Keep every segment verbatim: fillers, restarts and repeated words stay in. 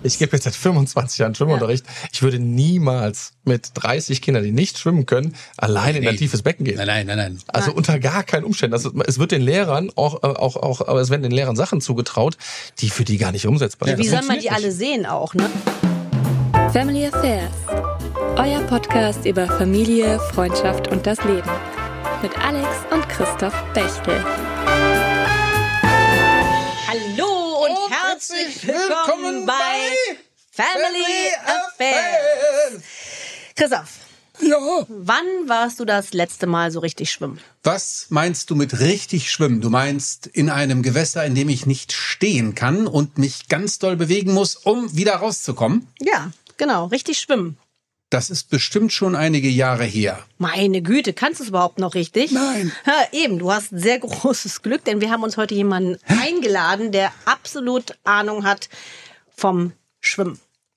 Ich gebe jetzt seit fünfundzwanzig Jahren Schwimmunterricht. Ja. Ich würde niemals mit dreißig Kindern, die nicht schwimmen können, alleine nee, in ein tiefes Becken gehen. Nein, nein, nein, nein. Also nein. Unter gar keinen Umständen. Also es wird den Lehrern auch, auch, auch, aber es werden den Lehrern Sachen zugetraut, die für die gar nicht umsetzbar sind. Ja, wie soll man die nicht. alle sehen auch, ne? Family Affairs. Euer Podcast über Familie, Freundschaft und das Leben. Mit Alex und Christoph Bechtel. Hallo und, und herzlich willkommen bei Family Affairs. Christoph, ja. Wann warst du das letzte Mal so richtig schwimmen? Was meinst du mit richtig schwimmen? Du meinst in einem Gewässer, in dem ich nicht stehen kann und mich ganz doll bewegen muss, um wieder rauszukommen? Ja, genau, richtig schwimmen. Das ist bestimmt schon einige Jahre her. Meine Güte, kannst du es überhaupt noch richtig? Nein. Ha, eben, du hast sehr großes Glück, denn wir haben uns heute jemanden eingeladen, der absolut Ahnung hat vom Schwimmen.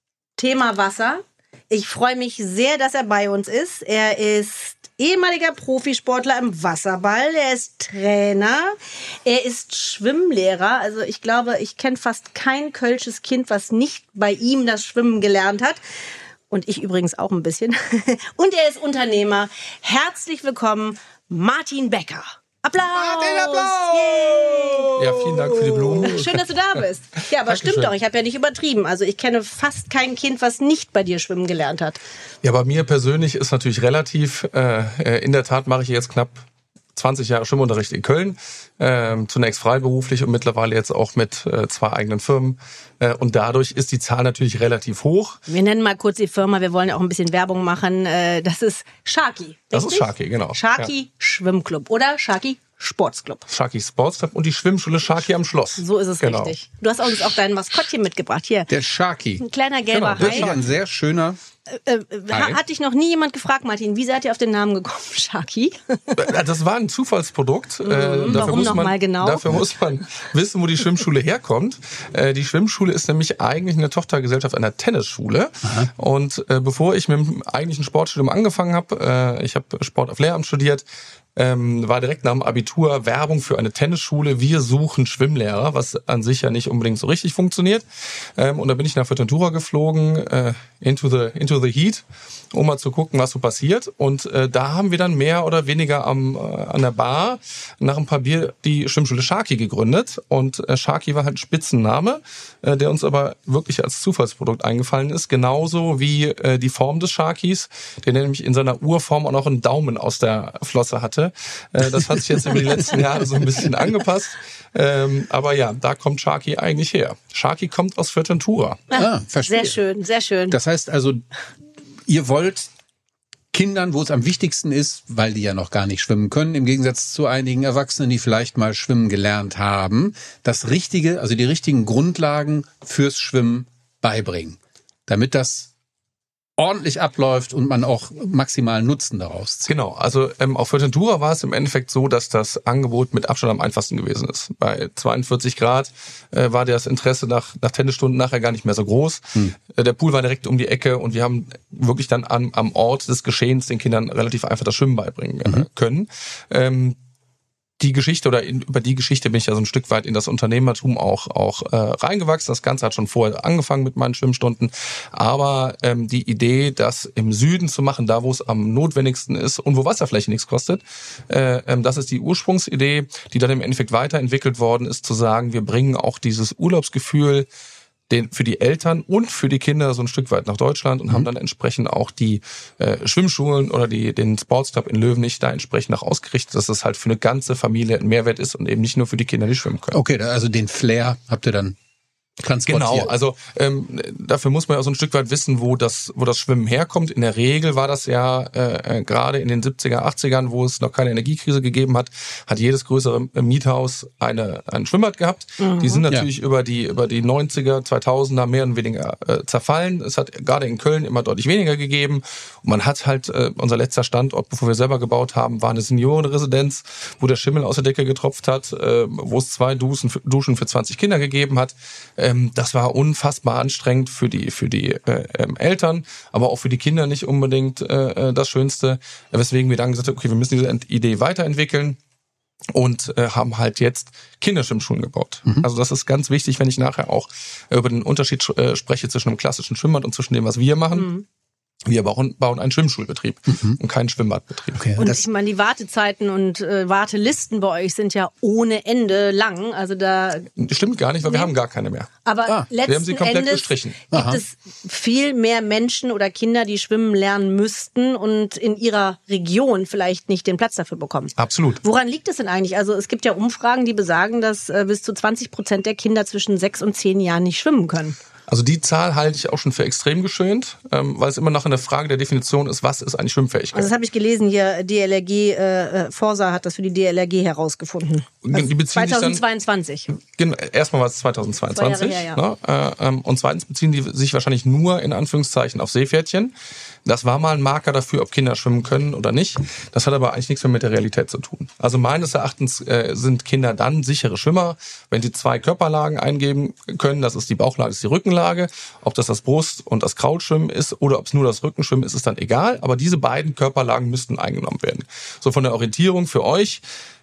Thema Wasser. Ich freue mich sehr, dass er bei uns ist. Er ist ehemaliger Profisportler im Wasserball. Er ist Trainer. Er ist Schwimmlehrer. Also ich glaube, ich kenne fast kein kölsches Kind, was nicht bei ihm das Schwimmen gelernt hat. Und ich übrigens auch ein bisschen. Und er ist Unternehmer. Herzlich willkommen, Martin Becker. Applaus! Martin, Applaus! Yay. Ja, vielen Dank für die Blumen. Schön, dass du da bist. Ja, aber Dankeschön. Stimmt doch, ich habe ja nicht übertrieben. Also ich kenne fast kein Kind, was nicht bei dir schwimmen gelernt hat. Ja, bei mir persönlich ist natürlich relativ. Äh, in der Tat mache ich jetzt knapp zwanzig Jahre Schwimmunterricht in Köln, äh, zunächst freiberuflich und mittlerweile jetzt auch mit äh, zwei eigenen Firmen. Äh, und dadurch ist die Zahl natürlich relativ hoch. Wir nennen mal kurz die Firma, wir wollen ja auch ein bisschen Werbung machen. Äh, das ist Sharky. Das ist Sharky, genau. Sharky ja. Schwimmclub oder Sharky Sportsclub. Sharky Sportsclub und die Schwimmschule Sharky am Schloss. So ist es genau. Richtig. Du hast uns auch dein Maskottchen mitgebracht. Hier. Der Sharky. Ein kleiner gelber genau, Hai. Ein sehr schöner Äh, äh, hat dich noch nie jemand gefragt, Martin, wie seid ihr auf den Namen gekommen, Sharky? Das war ein Zufallsprodukt. Mhm, äh, warum nochmal genau? Dafür muss man wissen, wo die Schwimmschule herkommt. Äh, die Schwimmschule ist nämlich eigentlich eine Tochtergesellschaft einer Tennisschule. Aha. Und äh, bevor ich mit dem eigentlichen Sportstudium angefangen habe, äh, ich habe Sport auf Lehramt studiert, Ähm, war direkt nach dem Abitur Werbung für eine Tennisschule. Wir suchen Schwimmlehrer, was an sich ja nicht unbedingt so richtig funktioniert. Ähm, und da bin ich nach Fuerteventura geflogen, äh, into the into the heat, um mal zu gucken, was so passiert. Und äh, da haben wir dann mehr oder weniger am äh, an der Bar nach ein paar Bier die Schwimmschule Sharky gegründet. Und äh, Sharky war halt ein Spitzenname, äh, der uns aber wirklich als Zufallsprodukt eingefallen ist. Genauso wie äh, die Form des Sharkys, der nämlich in seiner Urform auch noch einen Daumen aus der Flosse hatte. Das hat sich jetzt über die letzten Jahre so ein bisschen angepasst. Ähm, aber ja, da kommt Sharky eigentlich her. Sharky kommt aus Fuerteventura. Ah, verstehe. Sehr schön, sehr schön. Das heißt also, ihr wollt Kindern, wo es am wichtigsten ist, weil die ja noch gar nicht schwimmen können, im Gegensatz zu einigen Erwachsenen, die vielleicht mal schwimmen gelernt haben, das Richtige, also die richtigen Grundlagen fürs Schwimmen beibringen, damit das ordentlich abläuft und man auch maximalen Nutzen daraus zieht. Genau, also ähm, auf Fuerteventura war es im Endeffekt so, dass das Angebot mit Abstand am einfachsten gewesen ist. Bei zweiundvierzig Grad äh, war das Interesse nach, nach Tennisstunden nachher gar nicht mehr so groß. Hm. Äh, der Pool war direkt um die Ecke und wir haben wirklich dann am, am Ort des Geschehens den Kindern relativ einfach das Schwimmen beibringen äh, mhm. können. Ähm, Die Geschichte oder in, über die Geschichte bin ich ja so ein Stück weit in das Unternehmertum auch auch äh, reingewachsen. Das Ganze hat schon vorher angefangen mit meinen Schwimmstunden, aber ähm, die Idee, das im Süden zu machen, da wo es am notwendigsten ist und wo Wasserfläche nichts kostet, äh, ähm, das ist die Ursprungsidee, die dann im Endeffekt weiterentwickelt worden ist, zu sagen, wir bringen auch dieses Urlaubsgefühl den für die Eltern und für die Kinder so ein Stück weit nach Deutschland und mhm. haben dann entsprechend auch die äh, Schwimmschulen oder die den Sportsclub in Löwenich da entsprechend nach ausgerichtet, dass das halt für eine ganze Familie ein Mehrwert ist und eben nicht nur für die Kinder, die schwimmen können. Okay, also den Flair habt ihr dann transportiert. Genau, also ähm, dafür muss man ja so ein Stück weit wissen, wo das wo das Schwimmen herkommt. In der Regel war das ja äh, gerade in den siebziger, achtzigern, wo es noch keine Energiekrise gegeben hat, hat jedes größere Miethaus eine ein Schwimmbad gehabt. Mhm. Die sind natürlich ja. über die über die neunziger, zweitausender mehr oder weniger äh, zerfallen. Es hat gerade in Köln immer deutlich weniger gegeben. Und man hat halt, äh, unser letzter Standort, bevor wir selber gebaut haben, war eine Seniorenresidenz, wo der Schimmel aus der Decke getropft hat, äh, wo es zwei Duschen für, Duschen für zwanzig Kinder gegeben hat. Das war unfassbar anstrengend für die für die äh, Eltern, aber auch für die Kinder nicht unbedingt äh, das Schönste. Weswegen wir dann gesagt haben, okay, wir müssen diese Idee weiterentwickeln. und äh, haben halt jetzt Kinderschwimmschulen gebaut. Mhm. Also das ist ganz wichtig, wenn ich nachher auch über den Unterschied äh, spreche zwischen einem klassischen Schwimmbad und zwischen dem, was wir machen. Mhm. Wir bauen, bauen einen Schwimmschulbetrieb mhm. und keinen Schwimmbadbetrieb. Okay, und ich meine, die Wartezeiten und äh, Wartelisten bei euch sind ja ohne Ende lang. Also da stimmt gar nicht, weil nee. wir haben gar keine mehr. Aber ah, letzten wir haben sie komplett Endes gestrichen. Gibt Aha. es viel mehr Menschen oder Kinder, die schwimmen lernen müssten und in ihrer Region vielleicht nicht den Platz dafür bekommen. Absolut. Woran liegt es denn eigentlich? Also es gibt ja Umfragen, die besagen, dass äh, bis zu zwanzig Prozent der Kinder zwischen sechs und zehn Jahren nicht schwimmen können. Also die Zahl halte ich auch schon für extrem geschönt, ähm, weil es immer noch eine Frage der Definition ist, was ist eigentlich Schwimmfähigkeit? Also das habe ich gelesen hier, D L R G, äh, Forsa hat das für die D L R G herausgefunden. Also die beziehen zweitausendzweiundzwanzig. Sich dann, erstmal war es zweitausendzweiundzwanzig. Her, ja. Ne? Äh, ähm, und zweitens beziehen die sich wahrscheinlich nur in Anführungszeichen auf Seepferdchen. Das war mal ein Marker dafür, ob Kinder schwimmen können oder nicht. Das hat aber eigentlich nichts mehr mit der Realität zu tun. Also meines Erachtens äh, sind Kinder dann sichere Schwimmer, wenn sie zwei Körperlagen eingeben können. Das ist die Bauchlage, das ist die Rückenlage. Ob das das Brust- und das Kraulschwimmen ist oder ob es nur das Rückenschwimmen ist, ist dann egal. Aber diese beiden Körperlagen müssten eingenommen werden. So von der Orientierung für euch.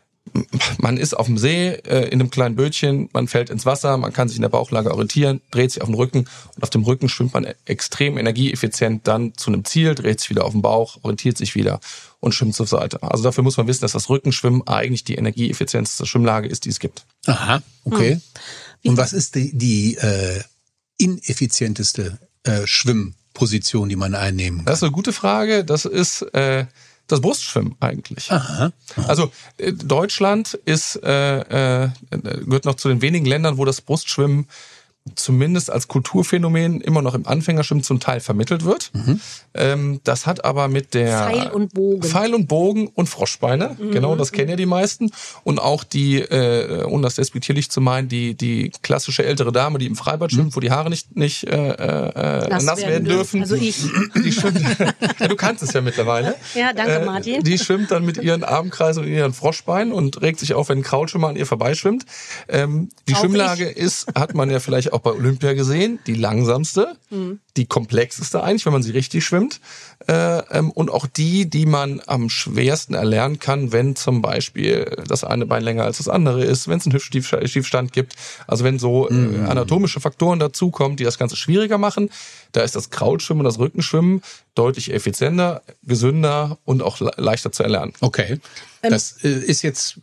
Man ist auf dem See äh, in einem kleinen Bötchen, man fällt ins Wasser, man kann sich in der Bauchlage orientieren, dreht sich auf den Rücken und auf dem Rücken schwimmt man extrem energieeffizient dann zu einem Ziel, dreht sich wieder auf den Bauch, orientiert sich wieder und schwimmt zur Seite. Also dafür muss man wissen, dass das Rückenschwimmen eigentlich die energieeffizienteste Schwimmlage ist, die es gibt. Aha, okay. Hm. Und was ist die, die äh, ineffizienteste äh, Schwimmposition, die man einnehmen kann? Das ist eine gute Frage. Das ist äh, das Brustschwimmen eigentlich. Aha. Aha. Also äh, Deutschland ist äh, äh, gehört noch zu den wenigen Ländern, wo das Brustschwimmen zumindest als Kulturphänomen immer noch im Anfängerschwimmen zum Teil vermittelt wird. Mhm. Ähm, das hat aber mit der Pfeil und Bogen. Pfeil und Bogen und Froschbeine, mhm. genau, das kennen ja die meisten. Und auch die, äh, um das despektierlich zu meinen, die die klassische ältere Dame, die im Freibad schwimmt, mhm. wo die Haare nicht nicht äh, äh, nass, nass werden dürfen. Also ich. Die schwimmt, ja, du kannst es ja mittlerweile. Ja, danke Martin. Äh, die schwimmt dann mit ihren Armkreisen und ihren Froschbeinen und regt sich auf, wenn ein Kraulschwimmer an ihr vorbeischwimmt. Ähm, die auch Schwimmlage ich. ist, hat man ja vielleicht auch bei Olympia gesehen, die langsamste, mhm. die komplexeste eigentlich, wenn man sie richtig schwimmt. Äh, ähm, und auch die, die man am schwersten erlernen kann, wenn zum Beispiel das eine Bein länger als das andere ist, wenn es einen Hüftschiefstand gibt. Also wenn so mhm. äh, anatomische Faktoren dazukommen, die das Ganze schwieriger machen, da ist das Kraulschwimmen und das Rückenschwimmen deutlich effizienter, gesünder und auch le- leichter zu erlernen. Okay, das äh, ist jetzt,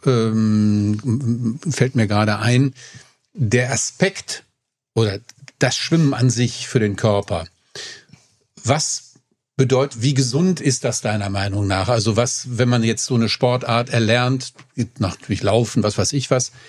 ähm, fällt mir gerade ein, der Aspekt oder das Schwimmen an sich für den Körper. Was bedeutet, wie gesund ist das deiner Meinung nach? Also was, wenn man jetzt so eine Sportart erlernt, natürlich Laufen, was weiß ich was,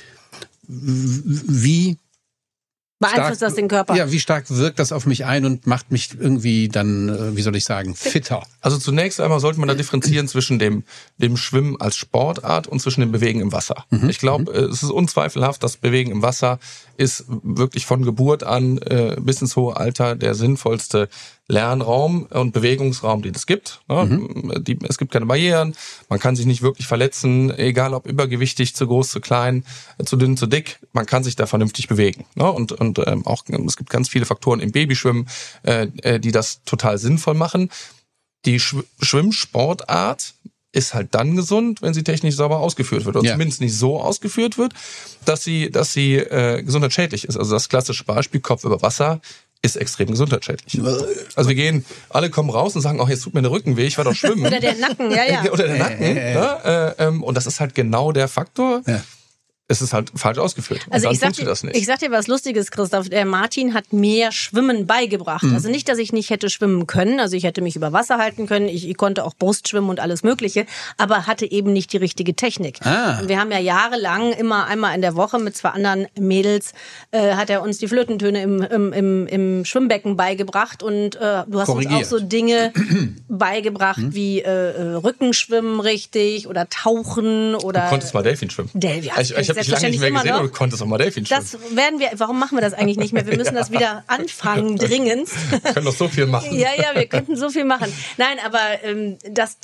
wie beeinflusst stark, das den Körper? Ja, wie stark wirkt das auf mich ein und macht mich irgendwie dann, wie soll ich sagen, fitter? Also zunächst einmal sollte man da differenzieren zwischen dem, dem Schwimmen als Sportart und zwischen dem Bewegen im Wasser. Mhm. Ich glaube, mhm. es ist unzweifelhaft, das Bewegen im Wasser ist wirklich von Geburt an äh, bis ins hohe Alter der sinnvollste Lernraum und Bewegungsraum, den es gibt. Ne? Mhm. Die, es gibt keine Barrieren, man kann sich nicht wirklich verletzen, egal ob übergewichtig, zu groß, zu klein, zu dünn, zu dick, man kann sich da vernünftig bewegen. Ne? Und, und ähm, auch es gibt ganz viele Faktoren im Babyschwimmen, äh, die das total sinnvoll machen. Die Sch- Schwimmsportart ist halt dann gesund, wenn sie technisch sauber ausgeführt wird. Oder ja. zumindest nicht so ausgeführt wird, dass sie, dass sie äh, gesundheitsschädlich ist. Also das klassische Beispiel Kopf über Wasser ist extrem gesundheitsschädlich. Also wir gehen, alle kommen raus und sagen, oh, jetzt tut mir der Rücken weh, ich war doch schwimmen. Oder der Nacken, ja, ja. Oder der Nacken. Äh, äh, ne? äh, ähm, und das ist halt genau der Faktor. Ja. Es ist halt falsch ausgeführt. Und also dann ich sag, dir, das nicht. ich sag dir was Lustiges, Christoph. Der Martin hat mir Schwimmen beigebracht. Mhm. Also nicht, dass ich nicht hätte schwimmen können. Also ich hätte mich über Wasser halten können. Ich, ich konnte auch Brust schwimmen und alles Mögliche. Aber hatte eben nicht die richtige Technik. Ah. Und wir haben ja jahrelang immer einmal in der Woche mit zwei anderen Mädels äh, hat er uns die Flötentöne im, im, im, im Schwimmbecken beigebracht. Und äh, du hast Korrigiert. uns auch so Dinge beigebracht mhm. wie äh, Rückenschwimmen richtig oder Tauchen oder... Du konntest mal Delfin schwimmen. Delfin. Also, ich habe dich lange nicht mehr gesehen, aber du konntest auch mal Delfin schwimmen. Das werden wir, warum machen wir das eigentlich nicht mehr? Wir müssen das wieder anfangen, dringend. Wir können doch so viel machen. Ja, ja, wir könnten so viel machen. Nein, aber ähm, das, das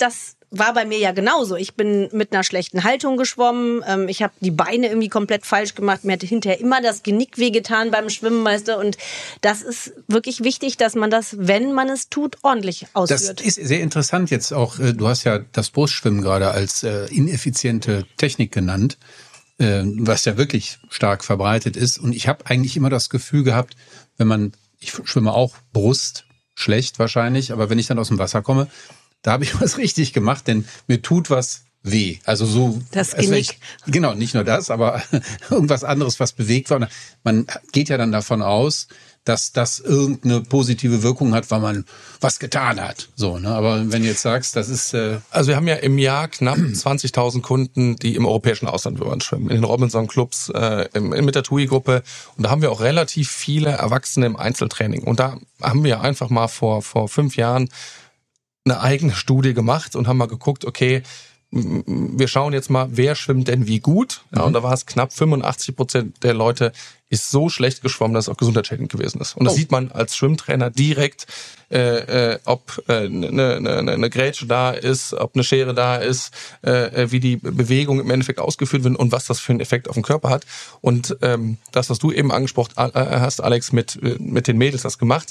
war bei mir ja genauso. Ich bin mit einer schlechten Haltung geschwommen. Ähm, ich habe die Beine irgendwie komplett falsch gemacht. Mir hat hinterher immer das Genick wehgetan beim Schwimmen, weißt du. Und das ist wirklich wichtig, dass man das, wenn man es tut, ordentlich ausführt. Das ist sehr interessant jetzt auch. Du hast ja das Brustschwimmen gerade als äh, ineffiziente Technik genannt, äh, was ja wirklich stark verbreitet ist. Und ich habe eigentlich immer das Gefühl gehabt, wenn man, ich schwimme auch Brust, schlecht wahrscheinlich, aber wenn ich dann aus dem Wasser komme, da habe ich was richtig gemacht, denn mir tut was weh. Also so das also Genick. Ich, genau, nicht nur das, aber irgendwas anderes, was bewegt war. Man geht ja dann davon aus, dass das irgendeine positive Wirkung hat, weil man was getan hat. So, ne? Aber wenn du jetzt sagst, das ist äh also wir haben ja im Jahr knapp zwanzigtausend Kunden, die im europäischen Ausland schwimmen, in den Robinson-Clubs, äh, mit der T U I-Gruppe. Und da haben wir auch relativ viele Erwachsene im Einzeltraining. Und da haben wir einfach mal vor vor fünf Jahren eine eigene Studie gemacht und haben mal geguckt, okay, wir schauen jetzt mal, wer schwimmt denn wie gut. Ja, und da war es knapp fünfundachtzig Prozent der Leute ist so schlecht geschwommen, dass es auch gesundheitsschädigend gewesen ist. Und das oh. sieht man als Schwimmtrainer direkt, äh, äh, ob eine äh, ne, ne, ne Grätsche da ist, ob eine Schere da ist, äh, wie die Bewegung im Endeffekt ausgeführt wird und was das für einen Effekt auf den Körper hat. Und ähm, das, was du eben angesprochen hast, Alex, mit, mit den Mädels das gemacht,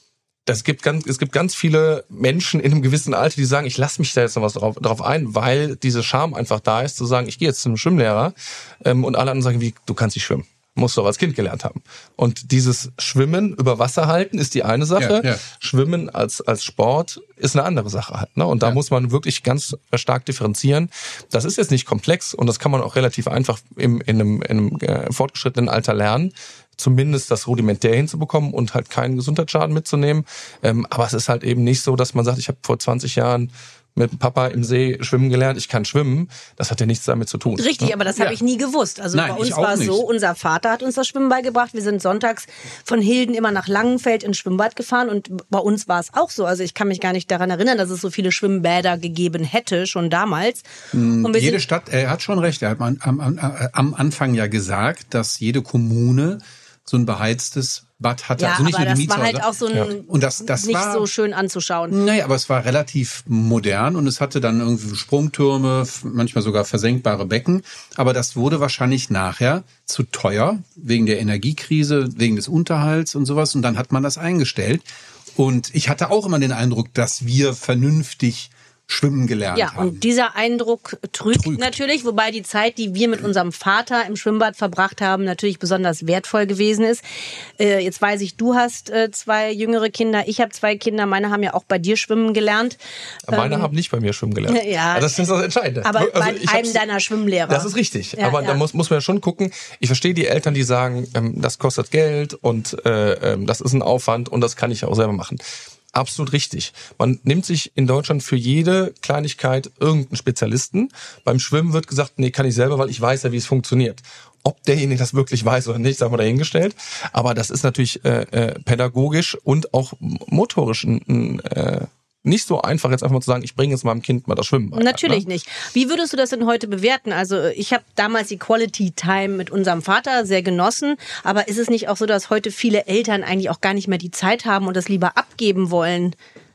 Das gibt ganz, es gibt ganz viele Menschen in einem gewissen Alter, die sagen, ich lasse mich da jetzt noch was drauf, drauf ein, weil diese Scham einfach da ist, zu sagen, ich gehe jetzt zu einem Schwimmlehrer ähm, und alle anderen sagen, wie, du kannst nicht schwimmen. Musst du auch als Kind gelernt haben. Und dieses Schwimmen über Wasser halten ist die eine Sache. Ja, ja. Schwimmen als als Sport ist eine andere Sache halt. Ne? Und da ja. muss man wirklich ganz stark differenzieren. Das ist jetzt nicht komplex und das kann man auch relativ einfach im, in einem, in einem äh, fortgeschrittenen Alter lernen. Zumindest das rudimentär hinzubekommen und halt keinen Gesundheitsschaden mitzunehmen. Ähm, aber es ist halt eben nicht so, dass man sagt, ich habe vor zwanzig Jahren mit dem Papa im See schwimmen gelernt, ich kann schwimmen. Das hat ja nichts damit zu tun. Richtig, ne? aber das habe ja. ich nie gewusst. Also Nein, bei uns war es so, unser Vater hat uns das Schwimmen beigebracht. Wir sind sonntags von Hilden immer nach Langenfeld ins Schwimmbad gefahren und bei uns war es auch so. Also ich kann mich gar nicht daran erinnern, dass es so viele Schwimmbäder gegeben hätte, schon damals. Und jede Stadt, er hat schon recht, er hat am, am, am Anfang ja gesagt, dass jede Kommune so ein beheiztes Bad hatte. Ja, also nicht aber nur die das war Mietshäuser. halt auch so ein, ja. Und das, das nicht war, so schön anzuschauen. Naja, aber es war relativ modern und es hatte dann irgendwie Sprungtürme, manchmal sogar versenkbare Becken. Aber das wurde wahrscheinlich nachher zu teuer, wegen der Energiekrise, wegen des Unterhalts und sowas. Und dann hat man das eingestellt. Und ich hatte auch immer den Eindruck, dass wir vernünftig schwimmen gelernt ja, haben. und dieser Eindruck trügt, Trügt. natürlich, wobei die Zeit, die wir mit unserem Vater im Schwimmbad verbracht haben, natürlich besonders wertvoll gewesen ist. Äh, jetzt weiß ich, du hast äh, zwei jüngere Kinder, ich habe zwei Kinder, meine haben ja auch bei dir schwimmen gelernt. Meine ähm, haben nicht bei mir schwimmen gelernt. Ja. Also das ist das Entscheidende. Aber also bei ich einem deiner Schwimmlehrer. Das ist richtig. Ja, aber ja. da muss, muss man ja schon gucken. Ich verstehe die Eltern, die sagen, ähm, das kostet Geld und äh, ähm, das ist ein Aufwand und das kann ich auch selber machen. Absolut richtig. Man nimmt sich in Deutschland für jede Kleinigkeit irgendeinen Spezialisten. Beim Schwimmen wird gesagt, nee, kann ich selber, weil ich weiß ja, wie es funktioniert. Ob derjenige das wirklich weiß oder nicht, sagen wir dahingestellt. Aber das ist natürlich äh, äh, pädagogisch und auch motorisch ein, äh, nicht so einfach, jetzt einfach mal zu sagen, ich bringe jetzt meinem Kind mal das Schwimmen bei. Natürlich ne? nicht. Wie würdest du das denn heute bewerten? Also ich habe damals die Quality Time mit unserem Vater sehr genossen, aber ist es nicht auch so, dass heute viele Eltern eigentlich auch gar nicht mehr die Zeit haben und das lieber abgeben wollen,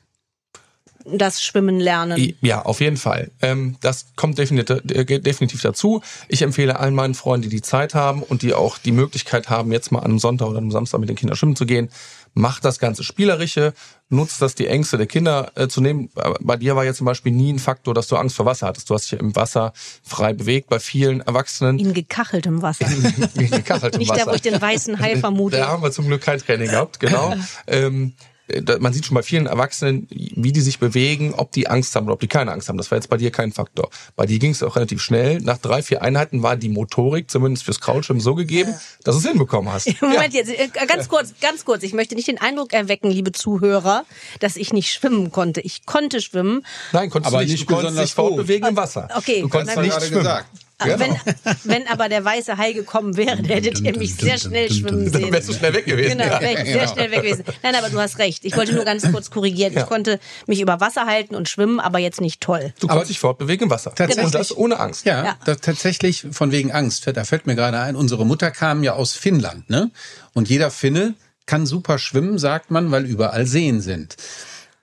das Schwimmen lernen? Ja, auf jeden Fall. Ähm, das kommt definitiv, definitiv dazu. Ich empfehle allen meinen Freunden, die die Zeit haben und die auch die Möglichkeit haben, jetzt mal an einem Sonntag oder einem Samstag mit den Kindern schwimmen zu gehen, macht das ganze Spielerische, nutzt das, die Ängste der Kinder äh, zu nehmen. Bei dir war ja zum Beispiel nie ein Faktor, dass du Angst vor Wasser hattest. Du hast dich im Wasser frei bewegt. Bei vielen Erwachsenen In gekacheltem Wasser. in gekacheltem Nicht Wasser. da, wo ich den weißen Hai vermute. Da haben wir zum Glück kein Training gehabt, genau. ähm, man sieht schon bei vielen Erwachsenen, wie die sich bewegen, ob die Angst haben oder ob die keine Angst haben. Das war jetzt bei dir kein Faktor. Bei dir ging es auch relativ schnell. Nach drei, vier Einheiten war die Motorik, zumindest fürs Kraulschwimmen, so gegeben, dass du es hinbekommen hast. Moment, ja. jetzt ganz kurz, ganz kurz. Ich möchte nicht den Eindruck erwecken, liebe Zuhörer, dass ich nicht schwimmen konnte. Ich konnte schwimmen. Nein, konntest aber du nicht. nicht Du konntest besonders dich fortbewegen im Wasser. Okay, du konntest na, nicht gerade schwimmen. gesagt. Genau. Wenn, wenn aber der weiße Hai gekommen wäre, dann hättet ihr mich sehr schnell schwimmen Dann sehen. wärst du schnell weg gewesen. Genau, ja. wäre ich sehr schnell weg gewesen. Nein, aber du hast recht. Ich wollte nur ganz kurz korrigieren. Ich Ja. konnte mich über Wasser halten und schwimmen, aber jetzt nicht toll. Du konntest dich fortbewegen im Wasser. Tatsächlich. Und das ohne Angst. Ja, Ja. Das tatsächlich von wegen Angst. Da fällt mir gerade ein, unsere Mutter kam ja aus Finnland, ne? Und jeder Finne kann super schwimmen, sagt man, weil überall Seen sind.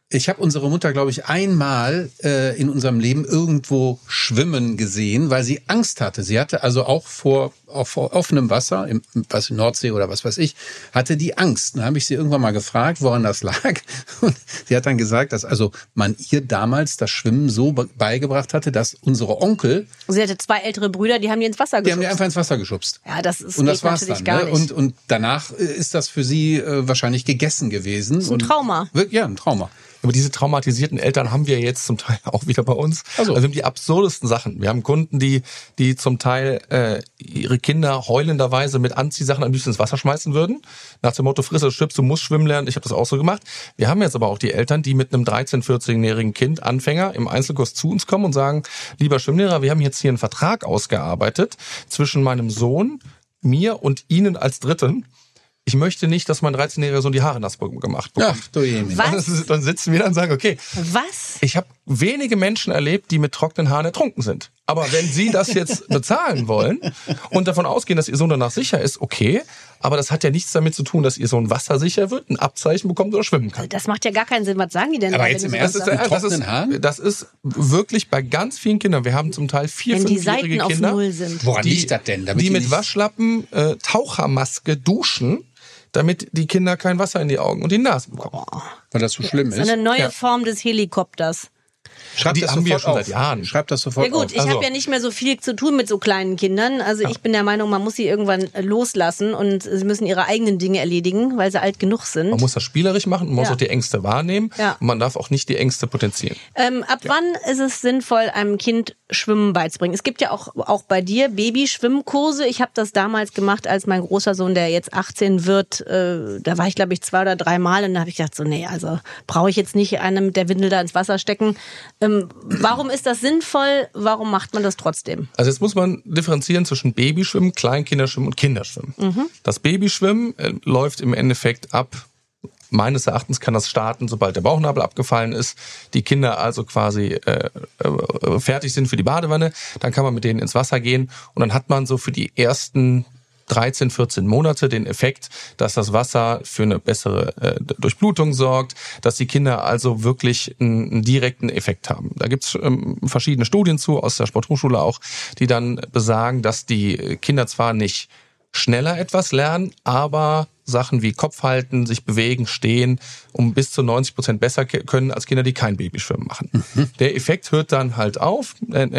Ich habe unsere Mutter, glaube ich, einmal äh, in unserem Leben irgendwo schwimmen gesehen, weil sie Angst hatte. Sie hatte also auch vor, auch vor offenem Wasser, im was, Nordsee oder was weiß ich, hatte die Angst. Dann habe ich sie irgendwann mal gefragt, woran das lag. Und sie hat dann gesagt, dass also man ihr damals das Schwimmen so beigebracht hatte, dass unsere Onkel... Sie hatte zwei ältere Brüder, die haben die ins Wasser geschubst. Die haben die einfach ins Wasser geschubst. Ja, das ist und das war's natürlich dann, gar ne? nicht. Und, und danach ist das für sie äh, wahrscheinlich gegessen gewesen. Das ist ein Trauma. Und, ja, ein Trauma. Aber diese traumatisierten Eltern haben wir jetzt zum Teil auch wieder bei uns. Also, also wir haben die absurdesten Sachen. Wir haben Kunden, die die zum Teil äh, ihre Kinder heulenderweise mit Anziehsachen am liebsten ins Wasser schmeißen würden. Nach dem Motto, friss oder stirb, du musst schwimmen lernen. Ich habe das auch so gemacht. Wir haben jetzt aber auch die Eltern, die mit einem dreizehn-, vierzehnjährigen Kind, Anfänger, im Einzelkurs zu uns kommen und sagen, lieber Schwimmlehrer, wir haben jetzt hier einen Vertrag ausgearbeitet zwischen meinem Sohn, mir und Ihnen als Dritten. Ich möchte nicht, dass mein dreizehnjähriger Sohn die Haare nass gemacht bekommt. Ach, du Jemine. Was? Dann sitzen wir da und sagen, okay, Was? ich habe wenige Menschen erlebt, die mit trockenen Haaren ertrunken sind. Aber wenn Sie das jetzt bezahlen wollen und davon ausgehen, dass Ihr Sohn danach sicher ist, okay. Aber das hat ja nichts damit zu tun, dass Ihr Sohn wassersicher wird, ein Abzeichen bekommt oder schwimmen kann. Das macht ja gar keinen Sinn. Was sagen die denn? Aber da, jetzt wenn im du Ernst, sowas ist sagst? das- trockenen Haaren? Das ist wirklich bei ganz vielen Kindern. Wir haben zum Teil vier, Wenn die fünfjährige Seiten auf Kinder, Null sind. Woran die, liegt das denn? Damit die die mit nicht- Waschlappen, äh, Tauchermaske duschen, damit die Kinder kein Wasser in die Augen und die Nase bekommen. Weil das so schlimm Das ist. ist eine neue Ja. Form des Helikopters. Schreib Die das haben wir sofort schon auf. seit Jahren. Schreib das sofort Ja gut, auf. ich Also- habe ja nicht mehr so viel zu tun mit so kleinen Kindern. Also ich bin der Meinung, man muss sie irgendwann äh, loslassen und sie müssen ihre eigenen Dinge erledigen, weil sie alt genug sind. Man muss das spielerisch machen, man muss Ja. auch die Ängste wahrnehmen Ja. und man darf auch nicht die Ängste potenzieren. Ähm, ab wann ist es sinnvoll, einem Kind Schwimmen beizubringen? Es gibt ja auch, auch bei dir Babyschwimmkurse. Ich habe das damals gemacht, als mein großer Sohn, der jetzt achtzehn wird, äh, da war ich glaube ich zwei oder drei Mal und da habe ich gedacht, so nee, also brauche ich jetzt nicht einen mit der Windel da ins Wasser stecken. Ähm, warum ist das sinnvoll? Warum macht man das trotzdem? Also jetzt muss man differenzieren zwischen Babyschwimmen, Kleinkinderschwimmen und Kinderschwimmen. Das Babyschwimmen äh, läuft im Endeffekt ab. Meines Erachtens kann das starten, sobald der Bauchnabel abgefallen ist, die Kinder also quasi äh, äh, fertig sind für die Badewanne, dann kann man mit denen ins Wasser gehen und dann hat man so für die ersten dreizehn, vierzehn Monate den Effekt, dass das Wasser für eine bessere äh, Durchblutung sorgt, dass die Kinder also wirklich einen, einen direkten Effekt haben. Da gibt's ähm, verschiedene Studien zu, aus der Sporthochschule auch, die dann besagen, dass die Kinder zwar nicht schneller etwas lernen, aber Sachen wie Kopf halten, sich bewegen, stehen, um bis zu neunzig Prozent besser können als Kinder, die kein Babyschwimmen machen. Mhm. Der Effekt hört dann halt auf,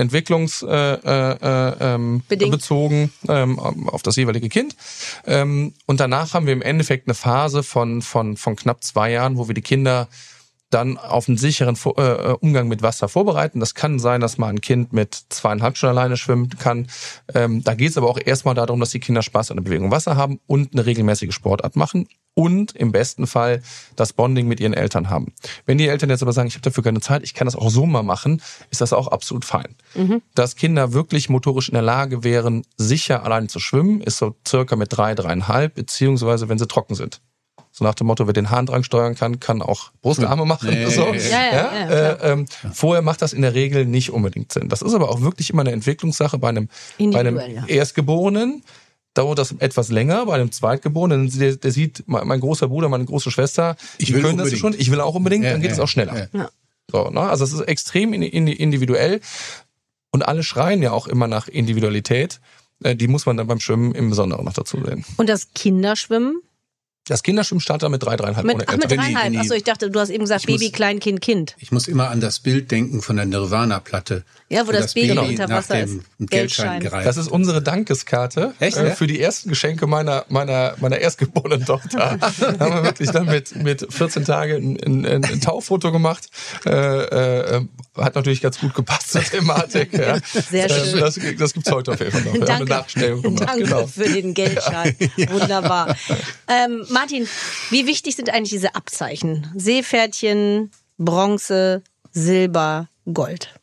entwicklungsbezogen äh, äh, bezogen, ähm, auf das jeweilige Kind. Ähm, und danach haben wir im Endeffekt eine Phase von, von, von knapp zwei Jahren, wo wir die Kinder dann auf einen sicheren äh, Umgang mit Wasser vorbereiten. Das kann sein, dass mal ein Kind mit zweieinhalb Stunden alleine schwimmen kann. Ähm, da geht es aber auch erstmal darum, dass die Kinder Spaß an der Bewegung im Wasser haben und eine regelmäßige Sportart machen und im besten Fall das Bonding mit ihren Eltern haben. Wenn die Eltern jetzt aber sagen, ich habe dafür keine Zeit, ich kann das auch so mal machen, ist das auch absolut fein. Mhm. Dass Kinder wirklich motorisch in der Lage wären, sicher alleine zu schwimmen, ist so circa mit drei, dreieinhalb, beziehungsweise wenn sie trocken sind. So nach dem Motto, wer den Harndrang steuern kann, kann auch Brustarme machen. Nee, so. ja, ja, ja, äh, ähm, vorher macht das in der Regel nicht unbedingt Sinn. Das ist aber auch wirklich immer eine Entwicklungssache. Bei einem, bei einem ja. Erstgeborenen dauert das etwas länger. Bei einem Zweitgeborenen, der, der sieht, mein großer Bruder, meine große Schwester, ich die will können unbedingt. das schon. Ich will auch unbedingt, Ja, dann geht ja, es auch schneller. ja. Ja. So, ne? Also es ist extrem individuell und alle schreien ja auch immer nach Individualität. Die muss man dann beim Schwimmen im Besonderen noch dazu sehen. Und das Kinderschwimmen? Das Kinderschwimmen startet mit drei, dreieinhalb Mit, ohne ach, mit Eltern. Wenn die- dreieinhalb. wenn die- Achso, ich dachte, du hast eben gesagt Ich muss- Baby, Kleinkind, Kind. Ich muss immer an das Bild denken von der Nirvana-Platte. Ja, wo das Baby unter nach Wasser dem ist. Geldschein Geldschein. gereicht. Das ist unsere Dankeskarte Echt, äh, ja? für die ersten Geschenke meiner meiner meiner erstgeborenen Tochter. Da haben wir wirklich dann mit mit vierzehn Tagen ein, ein, ein Tauffoto gemacht. Äh, äh, hat natürlich ganz gut gepasst zur Thematik. Ja. Sehr schön. Äh, das das gibt's heute auf jeden Fall noch. Wir haben eine Danke, Nachstellung gemacht. danke Genau. für den Geldschein. Wunderbar. Ähm, Martin, wie wichtig sind eigentlich diese Abzeichen? Seepferdchen, Bronze, Silber, Gold.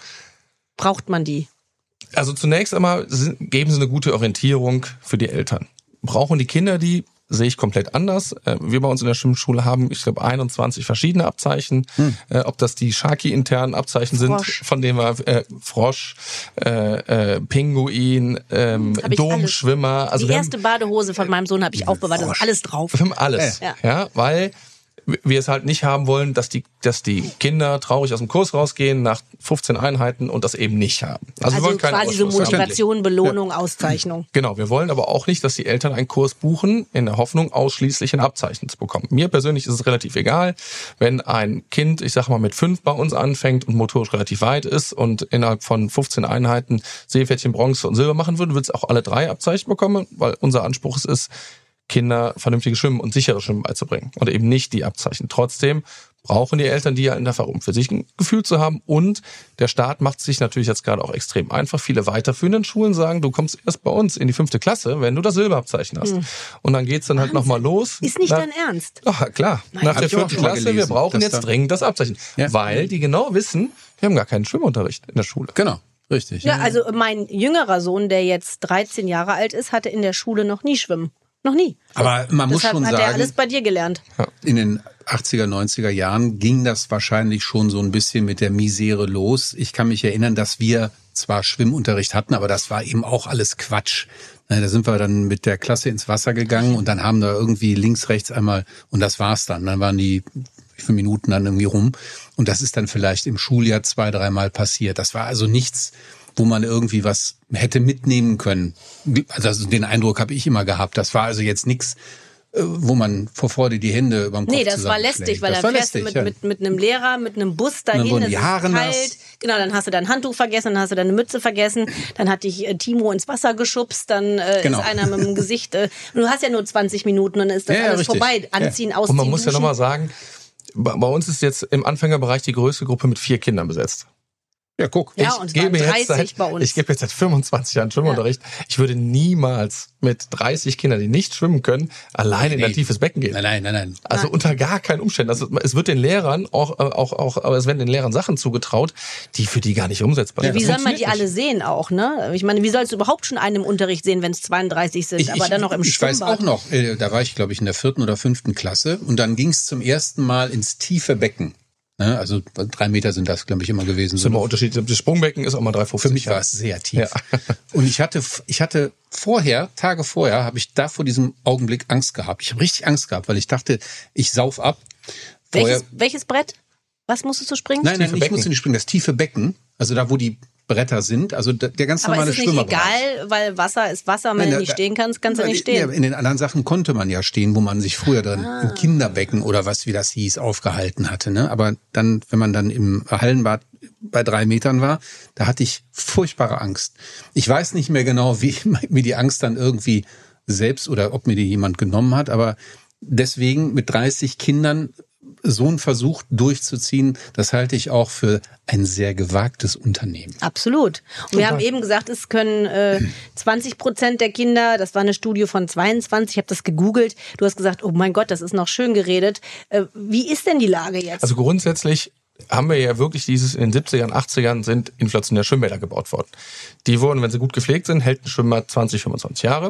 Braucht man die? Also zunächst einmal sind, geben sie eine gute Orientierung für die Eltern. Brauchen die Kinder die? Sehe ich komplett anders. Wir bei uns in der Schwimmschule haben, ich glaube, einundzwanzig verschiedene Abzeichen. Hm. Äh, ob das die Shaki-internen Abzeichen Frosch. sind, von denen wir äh, Frosch, äh, äh, Pinguin, ähm, Hab ich Domschwimmer. Also Die wir erste Badehose von meinem Sohn habe ich aufbewahrt. Da ist alles drauf. haben, wir haben alles. Ja. Ja, weil wir es halt nicht haben wollen, dass die, dass die Kinder traurig aus dem Kurs rausgehen nach fünfzehn Einheiten und das eben nicht haben. Also, wir wollen keine quasi so Ausschluss. Motivation, Belohnung, ja. Auszeichnung. Genau, wir wollen aber auch nicht, dass die Eltern einen Kurs buchen, in der Hoffnung, ausschließlich ein Abzeichen zu bekommen. Mir persönlich ist es relativ egal, wenn ein Kind, ich sag mal, mit fünf bei uns anfängt und motorisch relativ weit ist und innerhalb von fünfzehn Einheiten Seepferdchen, Bronze und Silber machen würde, wird es auch alle drei Abzeichen bekommen, weil unser Anspruch es ist, Kinder vernünftige Schwimmen und sichere Schwimmen beizubringen und eben nicht die Abzeichen. Trotzdem brauchen die Eltern die ja einfach, um für sich ein Gefühl zu haben. Und der Staat macht sich natürlich jetzt gerade auch extrem einfach. Viele weiterführenden Schulen sagen, du kommst erst bei uns in die fünfte Klasse, wenn du das Silberabzeichen hast. Hm. Und dann geht's dann halt nochmal los. Ist nicht Na, dein Ernst? Ach, klar. Nein, nach der vierten Klasse, gelesen, wir brauchen jetzt dringend das Abzeichen. Ja. Weil die genau wissen, wir haben gar keinen Schwimmunterricht in der Schule. Genau. Richtig. Ja, also mein jüngerer Sohn, der jetzt dreizehn Jahre alt ist, hatte in der Schule noch nie Schwimmen. Noch nie. Aber man muss Deshalb schon hat sagen, er alles bei dir gelernt. In den achtziger, neunziger Jahren ging das wahrscheinlich schon so ein bisschen mit der Misere los. Ich kann mich erinnern, dass wir zwar Schwimmunterricht hatten, aber das war eben auch alles Quatsch. Da sind wir dann mit der Klasse ins Wasser gegangen und dann haben da irgendwie links, rechts einmal, und das war's dann. Dann waren die fünf Minuten dann irgendwie rum. Und das ist dann vielleicht im Schuljahr zwei, dreimal passiert. Das war also nichts, wo man irgendwie was hätte mitnehmen können. Also den Eindruck habe ich immer gehabt. Das war also jetzt nichts, wo man vor Freude die Hände überm Kopf Nee, das war lästig, weil das dann war fährst lästig, du mit, ja. mit, mit einem Lehrer, mit einem Bus dahin, wurden es die ist Haare kalt. nass. Genau, dann hast du dein Handtuch vergessen, dann hast du deine Mütze vergessen, dann hat dich äh, Timo ins Wasser geschubst, dann äh, Genau. ist einer mit dem Gesicht, äh, und du hast ja nur zwanzig Minuten und dann ist das Ja, ja, alles richtig. vorbei. Anziehen, Ja. ausziehen, Und man muss ja duschen. nochmal sagen, bei bei uns ist jetzt im Anfängerbereich die größte Gruppe mit vier Kindern besetzt. Ja, guck. Ja, ich und es gebe waren jetzt dreißig seit, bei uns. Ich gebe jetzt seit fünfundzwanzig Jahren Schwimmunterricht. Ja. Ich würde niemals mit dreißig Kindern, die nicht schwimmen können, alleine nee. in ein tiefes Becken gehen. Nein, nein, nein, nein. Also nein. Unter gar keinen Umständen. Also es wird den Lehrern auch, auch, auch, aber es werden den Lehrern Sachen zugetraut, die für die gar nicht umsetzbar sind. Ja, wie das soll man die nicht. alle sehen auch, ne? Ich meine, wie sollst du überhaupt schon einen im Unterricht sehen, wenn es zweiunddreißig sind, Ich, aber ich, dann noch im ich Schwimmbad? weiß auch noch, äh, da war ich, glaube ich, in der vierten oder fünften Klasse und dann ging es zum ersten Mal ins tiefe Becken. Ne? Also drei Meter sind das, glaube ich, immer gewesen. Das ist immer unterschiedlich. Das Sprungbecken ist auch mal drei fünfzig. Für mich war es sehr tief. Ja. Und ich hatte, ich hatte vorher, Tage vorher, habe ich da vor diesem Augenblick Angst gehabt. Ich habe richtig Angst gehabt, weil ich dachte, ich sauf ab. Vorher, welches, welches Brett? Was musstest du springen? Nein, nein, Tiefe ich Becken. musste nicht springen. Das tiefe Becken, also da, wo die Bretter sind, also der, der ganz Aber normale ist es nicht Schwimmerbereich. egal, weil Wasser ist Wasser, wenn Nein, du da- nicht stehen kannst, kannst du Weil, nicht stehen. Ja, in den anderen Sachen konnte man ja stehen, wo man sich früher drin Ah. im Kinderbecken oder was, wie das hieß, aufgehalten hatte. Ne? Aber dann, wenn man dann im Hallenbad bei drei Metern war, da hatte ich furchtbare Angst. Ich weiß nicht mehr genau, wie mir die Angst dann irgendwie selbst oder ob mir die jemand genommen hat, aber deswegen mit dreißig Kindern so einen Versuch durchzuziehen, das halte ich auch für ein sehr gewagtes Unternehmen. Absolut. Und wir haben eben gesagt, es können äh, zwanzig Prozent der Kinder, das war eine Studie von zweiundzwanzig, ich habe das gegoogelt, du hast gesagt, oh mein Gott, das ist noch schön geredet. Äh, wie ist denn die Lage jetzt? Also grundsätzlich haben wir ja wirklich dieses, in den siebzigern, achtzigern sind inflationär Schwimmbäder gebaut worden. Die wurden, wenn sie gut gepflegt sind, hält ein Schwimmbad zwanzig, fünfundzwanzig Jahre.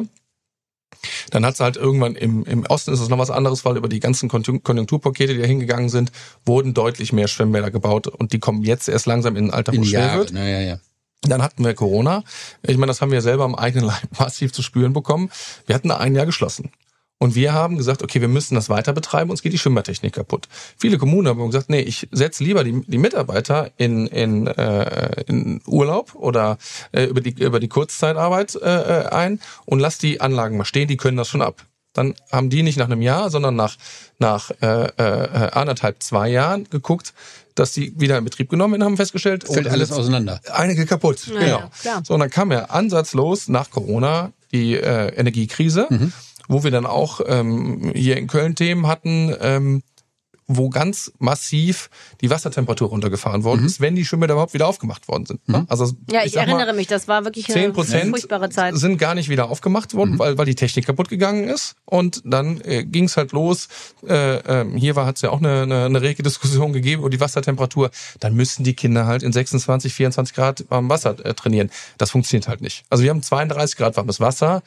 Dann hat es halt irgendwann im, im Osten ist es noch was anderes, weil über die ganzen Konjun- Konjunkturpakete, die da hingegangen sind, wurden deutlich mehr Schwimmbäder gebaut und die kommen jetzt erst langsam in ein Alter, wo In es die schwer Jahre, wird. na, ja, ja. Dann hatten wir Corona. Ich meine, das haben wir selber am eigenen Leib massiv zu spüren bekommen. Wir hatten ein Jahr geschlossen. Und wir haben gesagt, okay, wir müssen das weiter betreiben, uns geht die Schwimmbadtechnik kaputt. Viele Kommunen haben gesagt, nee, ich setze lieber die, die Mitarbeiter in, in, äh, in Urlaub oder äh, über die über die Kurzzeitarbeit äh, ein und lass die Anlagen mal stehen, die können das schon ab. Dann haben die nicht nach einem Jahr, sondern nach nach äh, äh, anderthalb, zwei Jahren geguckt, dass die wieder in Betrieb genommen werden, haben festgestellt, Fällt oh, alles auseinander. einige kaputt. Ja, Genau. ja, klar. So, und dann kam ja ansatzlos nach Corona die äh, Energiekrise, Mhm. wo wir dann auch ähm, hier in Köln Themen hatten, ähm, wo ganz massiv die Wassertemperatur runtergefahren worden Mhm. ist, wenn die Schwimmbäder überhaupt wieder aufgemacht worden sind. Ne? Also ja, ich, sag mal, erinnere mich, das war wirklich zehn eine Prozent furchtbare Zeit. sind gar nicht wieder aufgemacht worden, Mhm. weil weil die Technik kaputt gegangen ist. Und dann äh, ging es halt los. Äh, ähm, hier war hat es ja auch eine, eine, eine rege Diskussion gegeben über die Wassertemperatur. Dann müssen die Kinder halt in sechsundzwanzig, vierundzwanzig Grad warmem Wasser äh, trainieren. Das funktioniert halt nicht. Also wir haben zweiunddreißig Grad warmes Wasser.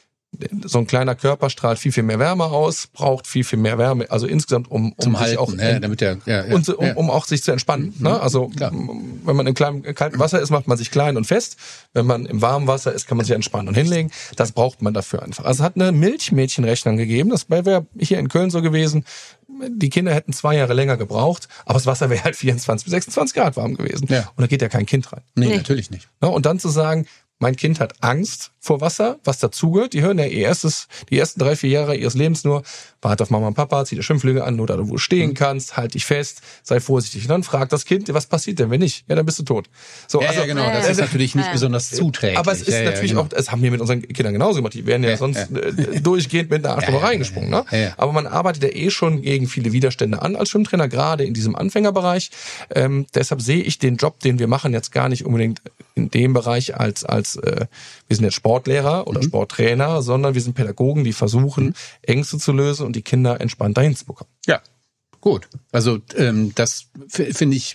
So ein kleiner Körper strahlt viel, viel mehr Wärme aus, braucht viel, viel mehr Wärme. Also insgesamt, um, um Zum sich Halten, auch ne, damit der, ja, ja, und um, ja. um auch sich zu entspannen. Mhm. Ne? Also Klar. wenn man in kleinem, kaltem Wasser ist, macht man sich klein und fest. Wenn man im warmen Wasser ist, kann man sich entspannen und hinlegen. Das braucht man dafür einfach. Also es hat eine Milchmädchenrechnung gegeben. Das wäre hier in Köln so gewesen. die Kinder hätten zwei Jahre länger gebraucht, aber das Wasser wäre halt vierundzwanzig bis sechsundzwanzig Grad warm gewesen. Ja. Und da geht ja kein Kind rein. Nee, Nee. natürlich nicht. Ne? Und dann zu sagen, mein Kind hat Angst vor Wasser, was dazugehört. Die hören ja ihr erstes, die ersten drei, vier Jahre ihres Lebens nur, warte auf Mama und Papa, zieh dir Schwimmflügel an, nur da, wo du stehen kannst, halt dich fest, sei vorsichtig. Und dann fragt das Kind, was passiert denn, wenn nicht? Ja, dann bist du tot. So, Ja, also, ja, genau. Das äh, ist natürlich nicht äh, besonders zuträglich. aber es ist ja, ja, natürlich genau. auch, das haben wir mit unseren Kindern genauso gemacht. Die wären ja, Ja, sonst ja. Äh, durchgehend mit einer Arschloch Ja, ja, reingesprungen. Ne? ja, ja. Aber man arbeitet ja eh schon gegen viele Widerstände an als Schwimmtrainer, gerade in diesem Anfängerbereich. Ähm, deshalb sehe ich den Job, den wir machen, jetzt gar nicht unbedingt in dem Bereich als, als äh, wir sind jetzt Sportlehrer oder mhm. Sporttrainer, sondern wir sind Pädagogen, die versuchen, mhm. Ängste zu lösen und die Kinder entspannt dahin zu bekommen. Ja, gut. Also ähm, das f- finde ich,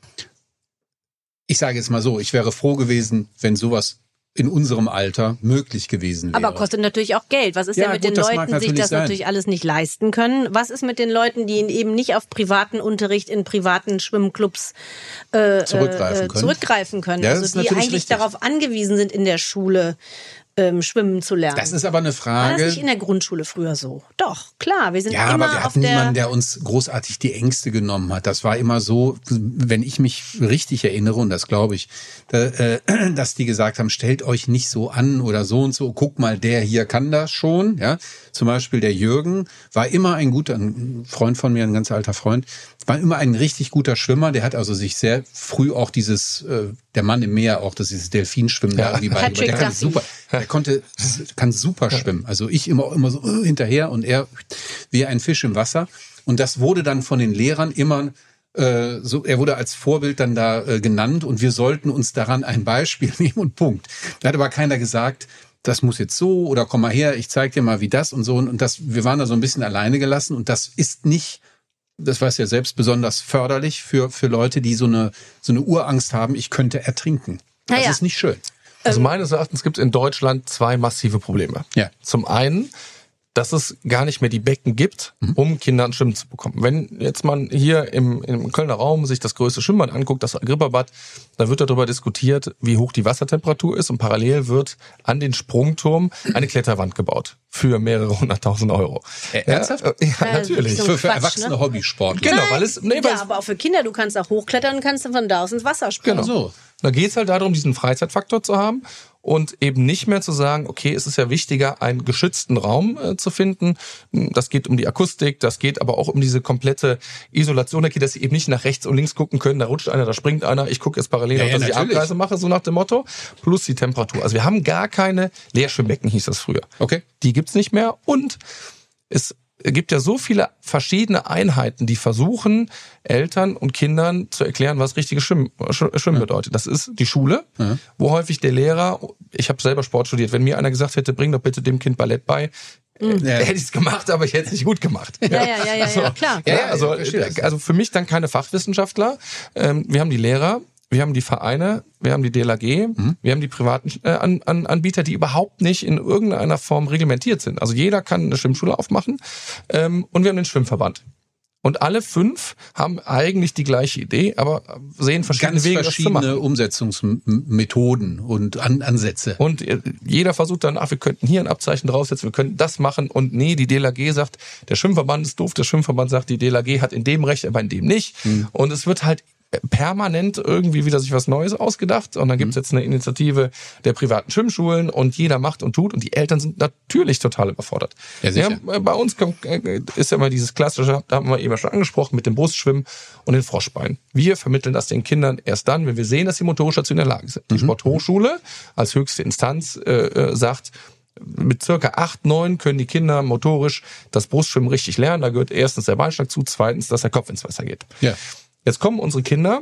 ich sage jetzt mal so, ich wäre froh gewesen, wenn sowas in unserem Alter möglich gewesen wäre. Aber kostet natürlich auch Geld. Was ist Ja, denn mit gut, den das mag Leuten, die sich natürlich das sein. natürlich alles nicht leisten können? Was ist mit den Leuten, die eben nicht auf privaten Unterricht in privaten Schwimmclubs äh, Zurückgreifen äh, können. zugreifen können? Ja, das also ist die natürlich eigentlich richtig. darauf angewiesen sind, in der Schule ähm, schwimmen zu lernen. Das ist aber eine War Frage. das nicht in der Grundschule früher so? Doch, klar. Wir sind Ja, immer aber wir auf hatten der... niemanden, der uns großartig die Ängste genommen hat. Das war immer so, wenn ich mich richtig erinnere, und das glaube ich, da, äh, dass die gesagt haben, stellt euch nicht so an oder so und so. Guck mal, der hier kann das schon. Ja, zum Beispiel der Jürgen war immer ein guter, ein Freund von mir, ein ganz alter Freund, war immer ein richtig guter Schwimmer. Der hat also sich sehr früh auch dieses, äh, der Mann im Meer, auch das dieses Delfinschwimmen Ja. da irgendwie beigebracht. Der kann Duffy. super, der konnte, kann super schwimmen. Also ich immer, immer so äh, hinterher und er wie ein Fisch im Wasser. Und das wurde dann von den Lehrern immer äh, so, er wurde als Vorbild dann da äh, genannt und wir sollten uns daran ein Beispiel nehmen und Punkt. Da hat aber keiner gesagt, das muss jetzt so oder komm mal her, ich zeig dir mal wie das und so. Und das, wir waren da so ein bisschen alleine gelassen und das ist nicht, das weiß ja selbst, besonders förderlich für, für Leute, die so eine, so eine Urangst haben, ich könnte ertrinken. Das Naja. ist nicht schön. Also meines Erachtens gibt es in Deutschland zwei massive Probleme. Ja. Zum einen, dass es gar nicht mehr die Becken gibt, um Kinder an Schwimmen zu bekommen. Wenn jetzt man hier im, im Kölner Raum sich das größte Schwimmbad anguckt, das Agrippa-Bad, da wird darüber diskutiert, wie hoch die Wassertemperatur ist und parallel wird an den Sprungturm eine Kletterwand gebaut für mehrere hunderttausend Euro. Äh, ernsthaft? Ja, ja natürlich. so Für, für Quatsch, erwachsene ne? Hobbysportler. Genau, weil es, nee, weil Ja, es, aber auch für Kinder. Du kannst auch hochklettern und kannst dann von da aus ins Wasser springen. genau. So. Da geht's halt darum, diesen Freizeitfaktor zu haben und eben nicht mehr zu sagen, okay, es ist ja wichtiger, einen geschützten Raum äh, zu finden. Das geht um die Akustik, das geht aber auch um diese komplette Isolation der Kinder, dass sie eben nicht nach rechts und links gucken können. Da rutscht einer, da springt einer. Ich gucke jetzt parallel, Ja, auf, ja, dass ich natürlich. Abreise mache, so nach dem Motto. Plus die Temperatur. Also wir haben gar keine Leerschwimmbecken, hieß das früher. Okay. Die gibt's nicht mehr und es gibt ja so viele verschiedene Einheiten, die versuchen, Eltern und Kindern zu erklären, was richtiges Schwimmen, Schwimmen bedeutet. Das ist die Schule, Ja. wo häufig der Lehrer, ich habe selber Sport studiert, wenn mir einer gesagt hätte, bring doch bitte dem Kind Ballett bei, Ja. hätte ich es gemacht, aber ich hätte es nicht gut gemacht. Ja, ja, ja, ja, ja, klar. Ja, Ja, ja, also, ich verstehe das. also für mich dann keine Fachwissenschaftler. Ähm, wir haben die Lehrer, wir haben die Vereine, wir haben die D L A G, Mhm. wir haben die privaten äh, an, an, Anbieter, die überhaupt nicht in irgendeiner Form reglementiert sind. Also jeder kann eine Schwimmschule aufmachen ähm, und wir haben den Schwimmverband. Und alle fünf haben eigentlich die gleiche Idee, aber sehen verschiedene Ganz Wege, das zu machen. verschiedene Umsetzungsmethoden und An Ansätze. Und äh, jeder versucht dann, ach, wir könnten hier ein Abzeichen draufsetzen, wir könnten das machen. Und nee, die D L A G sagt, der Schwimmverband ist doof, der Schwimmverband sagt, die D L A G hat in dem Recht, aber in dem nicht. Mhm. Und es wird halt permanent irgendwie wieder sich was Neues ausgesgedacht. Und dann gibt's jetzt eine Initiative der privaten Schwimmschulen und jeder macht und tut. Und die Eltern sind natürlich total überfordert. Ja, sicher. Ja, bei uns kommt, äh, ist ja immer dieses klassische, da haben wir eben schon angesprochen, mit dem Brustschwimmen und den Froschbeinen. Wir vermitteln das den Kindern erst dann, wenn wir sehen, dass sie motorisch dazu in der Lage sind. Die Sporthochschule als höchste Instanz äh, äh, sagt, mit circa acht, neun können die Kinder motorisch das Brustschwimmen richtig lernen. Da gehört erstens der Beinschlag zu, zweitens, dass der Kopf ins Wasser geht. Ja. Jetzt kommen unsere Kinder,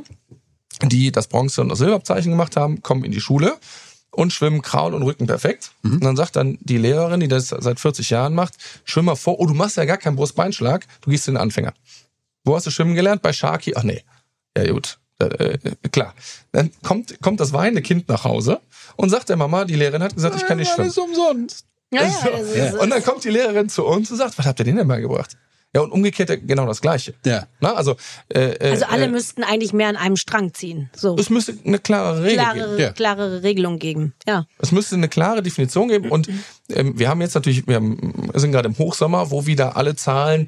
die das Bronze- und das Silberzeichen gemacht haben, kommen in die Schule und schwimmen Kraul und Rücken perfekt. Mhm. Und dann sagt dann die Lehrerin, die das seit vierzig Jahren macht, schwimm mal vor, oh, du machst ja gar keinen Brustbeinschlag, du gehst in den Anfänger. Wo hast du schwimmen gelernt? Bei Sharky? Ach nee. Ja gut, äh, klar. Dann kommt, kommt das weinende Kind nach Hause und sagt der Mama, die Lehrerin hat gesagt, ich kann nicht schwimmen. Alles umsonst. Ja, ja, So. das ist, Ja. Und dann kommt die Lehrerin zu uns und sagt, was habt ihr denen denn beigebracht? Ja, und umgekehrt genau das Gleiche. Ja. Na, also, äh, also alle äh, müssten eigentlich mehr an einem Strang ziehen. So. es müsste eine klare Regel geben. Klarere, Ja. klarere Regelung geben. Ja. Es müsste eine klare Definition geben und ähm, wir haben jetzt natürlich, wir haben, sind gerade im Hochsommer, wo wieder alle Zahlen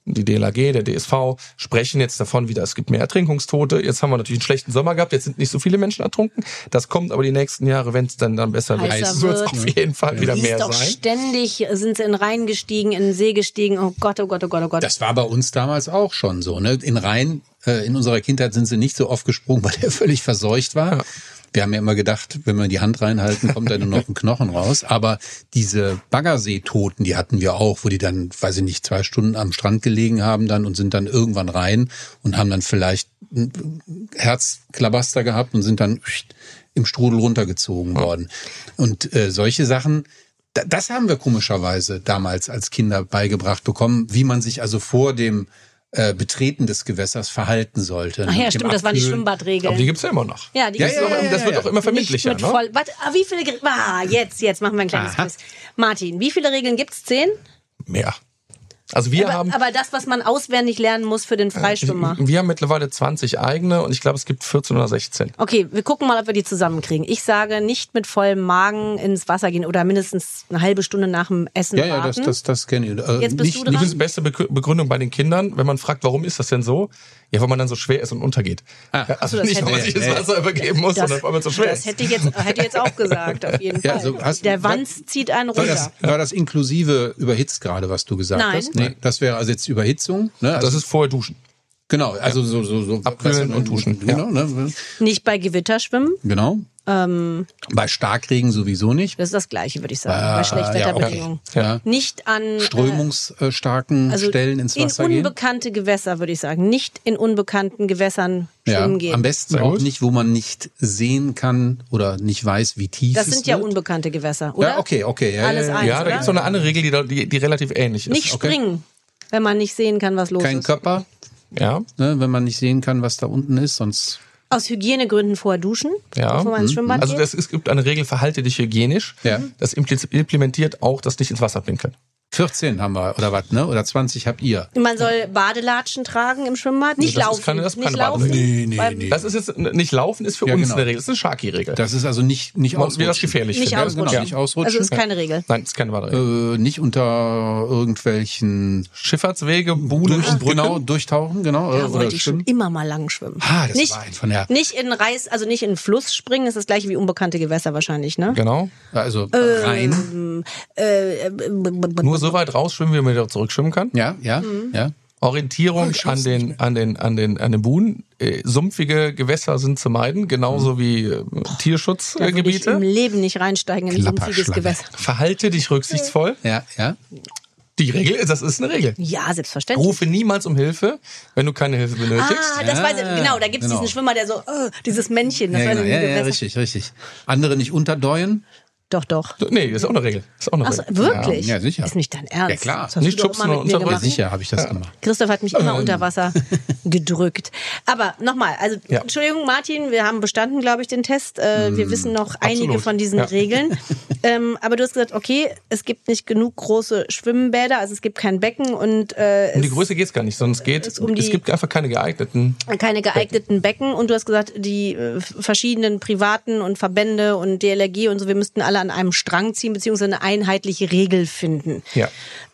die D L R G, der D S V sprechen jetzt davon wieder, es gibt mehr Ertrinkungstote. Jetzt haben wir natürlich einen schlechten Sommer gehabt, jetzt sind nicht so viele Menschen ertrunken. Das kommt aber die nächsten Jahre, wenn es dann, dann besser wird, wird es auf jeden Fall ja. wieder mehr doch sein. Ständig sind sie in den Rhein gestiegen, in den See gestiegen. Oh Gott, oh Gott, oh Gott, oh Gott. Das war bei uns damals auch schon so. Ne? In Rhein, äh, in unserer Kindheit sind sie nicht so oft gesprungen, weil der völlig verseucht war. Ja. Wir haben ja immer gedacht, wenn wir die Hand reinhalten, kommt da nur noch ein Knochen raus. Aber diese Baggerseetoten, die hatten wir auch, wo die dann, weiß ich nicht, zwei Stunden am Strand gelegen haben dann und sind dann irgendwann rein und haben dann vielleicht ein Herzklabaster gehabt und sind dann im Strudel runtergezogen worden. Und äh, solche Sachen, das haben wir komischerweise damals als Kinder beigebracht bekommen, wie man sich also vor dem Äh, Betreten des Gewässers verhalten sollte. Ach ja, stimmt, das waren die Schwimmbadregeln. Aber die gibt's ja immer noch. Ja, die ja, gibt's ja, ja, ja, Das wird ja. auch immer verbindlicher. Nicht mit voll, ne? warte, ah, wie viele, ah, jetzt, jetzt machen wir ein kleines Quiz. Martin, wie viele Regeln gibt's? Zehn? Mehr. Also wir aber, haben, aber das, was man auswendig lernen muss für den Freischwimmer. Wir haben mittlerweile zwanzig eigene und ich glaube, es gibt vierzehn oder sechzehn. Okay, wir gucken mal, ob wir die zusammenkriegen. Ich sage, nicht mit vollem Magen ins Wasser gehen oder mindestens eine halbe Stunde nach dem Essen ja, warten. Ja, das, das, das kenne ich. Äh, Jetzt bist nicht, du dran. Das ist die beste Begründung bei den Kindern, wenn man fragt, warum ist das denn so? Ja, weil man dann so schwer ist und untergeht. Ah, also das nicht, weil man sich ins Wasser übergeben muss, das, sondern weil man so schwer das ist. Das hätte ich jetzt, hätte ich jetzt auch gesagt, auf jeden ja, Fall. so hast, Der Wanz zieht einen runter. War das, war das inklusive überhitzt gerade, was du gesagt Nein. hast? Nee, das wäre also jetzt Überhitzung. Ne? Also das ist vorher Duschen. Genau, also so so so abkühlen und duschen. Genau, ja. ne? Nicht bei Gewitterschwimmen. Genau. Ähm, bei Starkregen sowieso nicht. Das ist das Gleiche, würde ich sagen. Ah, bei Schlechtwetterbedingungen. Ja, okay. ja. Nicht an strömungsstarken also Stellen ins Wasser in gehen. In unbekannte Gewässer, würde ich sagen. Nicht in unbekannten Gewässern schwimmen ja, gehen. Am besten auch nicht, wo man nicht sehen kann oder nicht weiß, wie tief das es sind ja wird. unbekannte Gewässer, oder? Ja, okay, okay. Ja, Alles ja, ja. eins, ja da oder? gibt es noch eine andere Regel, die, die, die relativ ähnlich ist. Nicht okay. springen, wenn man nicht sehen kann, was los Kein ist. Kein Körper, ja. ne, wenn man nicht sehen kann, was da unten ist, sonst... Aus Hygienegründen vorher duschen, ja. bevor man ins Schwimmbad Also geht. das, es gibt eine Regel, verhalte dich hygienisch. Ja. Das implementiert auch das nicht ins Wasser pinkeln. vierzehn haben wir, oder was, ne? Oder zwanzig habt ihr. Man soll Badelatschen tragen im Schwimmbad, nicht das laufen. Ist keine, das ist nicht keine laufen. Badelatschen. Nee, nee, Weil- nee. Das ist jetzt nicht laufen, ist für Ja, uns genau. eine Regel. Das ist eine Sharky-Regel. Das ist also nicht, nicht Wie ausrutschen. das gefährlich Nicht finde. ausrutschen. Genau, nicht ausrutschen. Also ist keine Regel. Nein, das ist keine Baderegel. Äh, nicht unter irgendwelchen Schifffahrtswege, Buhnen durch, und Brücken. genau, durchtauchen, genau. Da oder wollte ich schon schwimmen. immer mal lang schwimmen. Ah, das nicht, war ein von der. nicht in Reis, also nicht in den Fluss springen, ist das gleiche wie unbekannte Gewässer wahrscheinlich, ne? Genau. Also Ähm, rein. Äh, äh, b- b- b- Nur so weit rausschwimmen, wie man wieder zurückschwimmen kann. Ja, ja, Mhm. ja. Orientierung Oh, an den, an den, an den, an den Buhnen. Äh, sumpfige Gewässer sind zu meiden, genauso wie äh, da würde ich im Tierschutzgebiete. Leben nicht reinsteigen in ein sumpfiges Klapperschlange. Gewässer. Verhalte dich rücksichtsvoll. Ja, ja. Die Regel ist, das ist eine Regel. Ja, selbstverständlich. Rufe niemals um Hilfe, wenn du keine Hilfe benötigst. Ah, das Ja, weiß ich. Genau, da gibt es genau. diesen Schwimmer, der so, äh, dieses Männchen, das Ja, weiß genau. ich ja, nicht, ja, Gewässer. richtig, richtig. Andere nicht unterdeuen. Doch, doch. Nee, das ist auch eine Regel. Das ist auch eine Ach so, Regel. wirklich? Ja, sicher. Ist nicht dein Ernst? Ja, klar. Das hast Nicht du doch schubsen mal und mit mir unterbrechen. gemacht. Sicher habe ich das gemacht. Christoph hat mich immer unter Wasser gedrückt. Aber nochmal, also Ja. Entschuldigung, Martin, wir haben bestanden, glaube ich, den Test. Äh, wir wissen noch einige absolut. von diesen Ja. Regeln. ähm, aber du hast gesagt, okay, es gibt nicht genug große Schwimmbäder, also es gibt kein Becken und äh, Um die es Größe geht's gar nicht, sondern es geht, Es um die- es gibt einfach keine geeigneten. keine geeigneten Becken. Und du hast gesagt, die äh, verschiedenen privaten und Verbände und D L R G und so, wir müssten alle an einem Strang ziehen, beziehungsweise eine einheitliche Regel finden. Ja.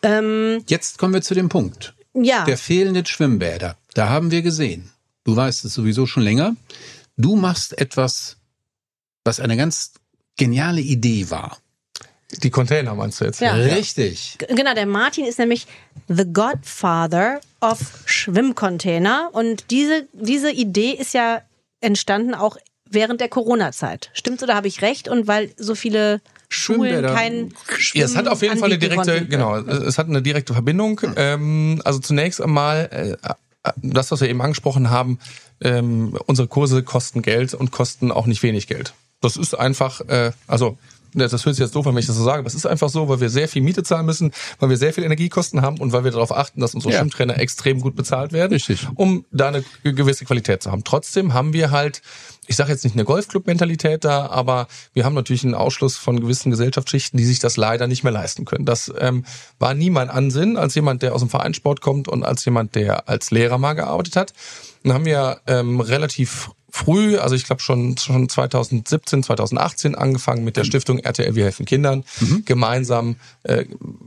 Jetzt kommen wir zu dem Punkt. Ja. Der fehlenden Schwimmbäder. Da haben wir gesehen. Du weißt es sowieso schon länger. Du machst etwas, was eine ganz geniale Idee war. Die Container meinst du jetzt? Ja. Richtig. Genau, der Martin ist nämlich the Godfather of Schwimmcontainer. Und diese, diese Idee ist ja entstanden auch während der Corona-Zeit. Stimmt's oder habe ich recht? Und weil so viele Schulen Schwimmbäder. kein Ja, es hat auf jeden Fall eine anbieten direkte, konnten. genau, es hat eine direkte Verbindung. Ähm, also zunächst einmal, äh, das, was wir eben angesprochen haben, ähm, unsere Kurse kosten Geld und kosten auch nicht wenig Geld. Das ist einfach, äh, also das hört sich jetzt doof an, wenn ich das so sage, aber es ist einfach so, weil wir sehr viel Miete zahlen müssen, weil wir sehr viel Energiekosten haben und weil wir darauf achten, dass unsere Ja. Schwimmtrainer extrem gut bezahlt werden, Richtig. um da eine gewisse Qualität zu haben. Trotzdem haben wir halt, ich sage jetzt nicht eine Golfclub-Mentalität da, aber wir haben natürlich einen Ausschluss von gewissen Gesellschaftsschichten, die sich das leider nicht mehr leisten können. Das ähm, war nie mein Ansinn, als jemand, der aus dem Vereinssport kommt und als jemand, der als Lehrer mal gearbeitet hat. Dann haben wir ähm, relativ früh, also ich glaube schon schon zweitausendsiebzehn, zweitausendachtzehn angefangen mit der Stiftung R T L Wir helfen Kindern, mhm. gemeinsam äh,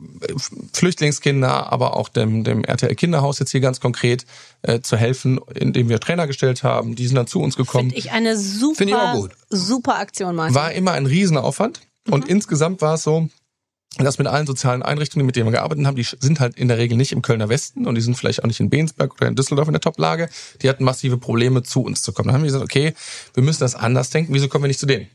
Flüchtlingskinder, aber auch dem, dem R T L Kinderhaus jetzt hier ganz konkret äh, zu helfen, indem wir Trainer gestellt haben. Die sind dann zu uns gekommen. Finde ich eine super, Find ich auch gut. super Aktion, Martin. War immer ein Riesenaufwand mhm. und insgesamt war es so, dass mit allen sozialen Einrichtungen, mit denen wir gearbeitet haben, die sind halt in der Regel nicht im Kölner Westen und die sind vielleicht auch nicht in Bensberg oder in Düsseldorf in der Toplage. Die hatten massive Probleme, zu uns zu kommen. Dann haben wir gesagt, okay, wir müssen das anders denken. Wieso kommen wir nicht zu denen?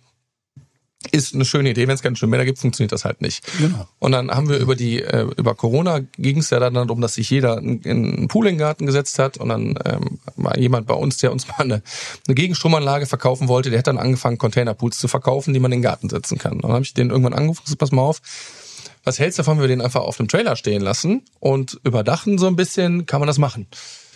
Ist eine schöne Idee, wenn es keine Schwimmbäder gibt, funktioniert das halt nicht. Genau. Und dann haben wir über die äh, über Corona ging es ja dann darum, dass sich jeder in, in einen Pool in den Garten gesetzt hat und dann ähm, war jemand bei uns, der uns mal eine, eine Gegenstromanlage verkaufen wollte, der hat dann angefangen, Containerpools zu verkaufen, die man in den Garten setzen kann. Und dann habe ich den irgendwann angerufen, gesagt, pass mal auf, was hältst du davon, wenn wir den einfach auf dem Trailer stehen lassen und überdachen so ein bisschen, kann man das machen?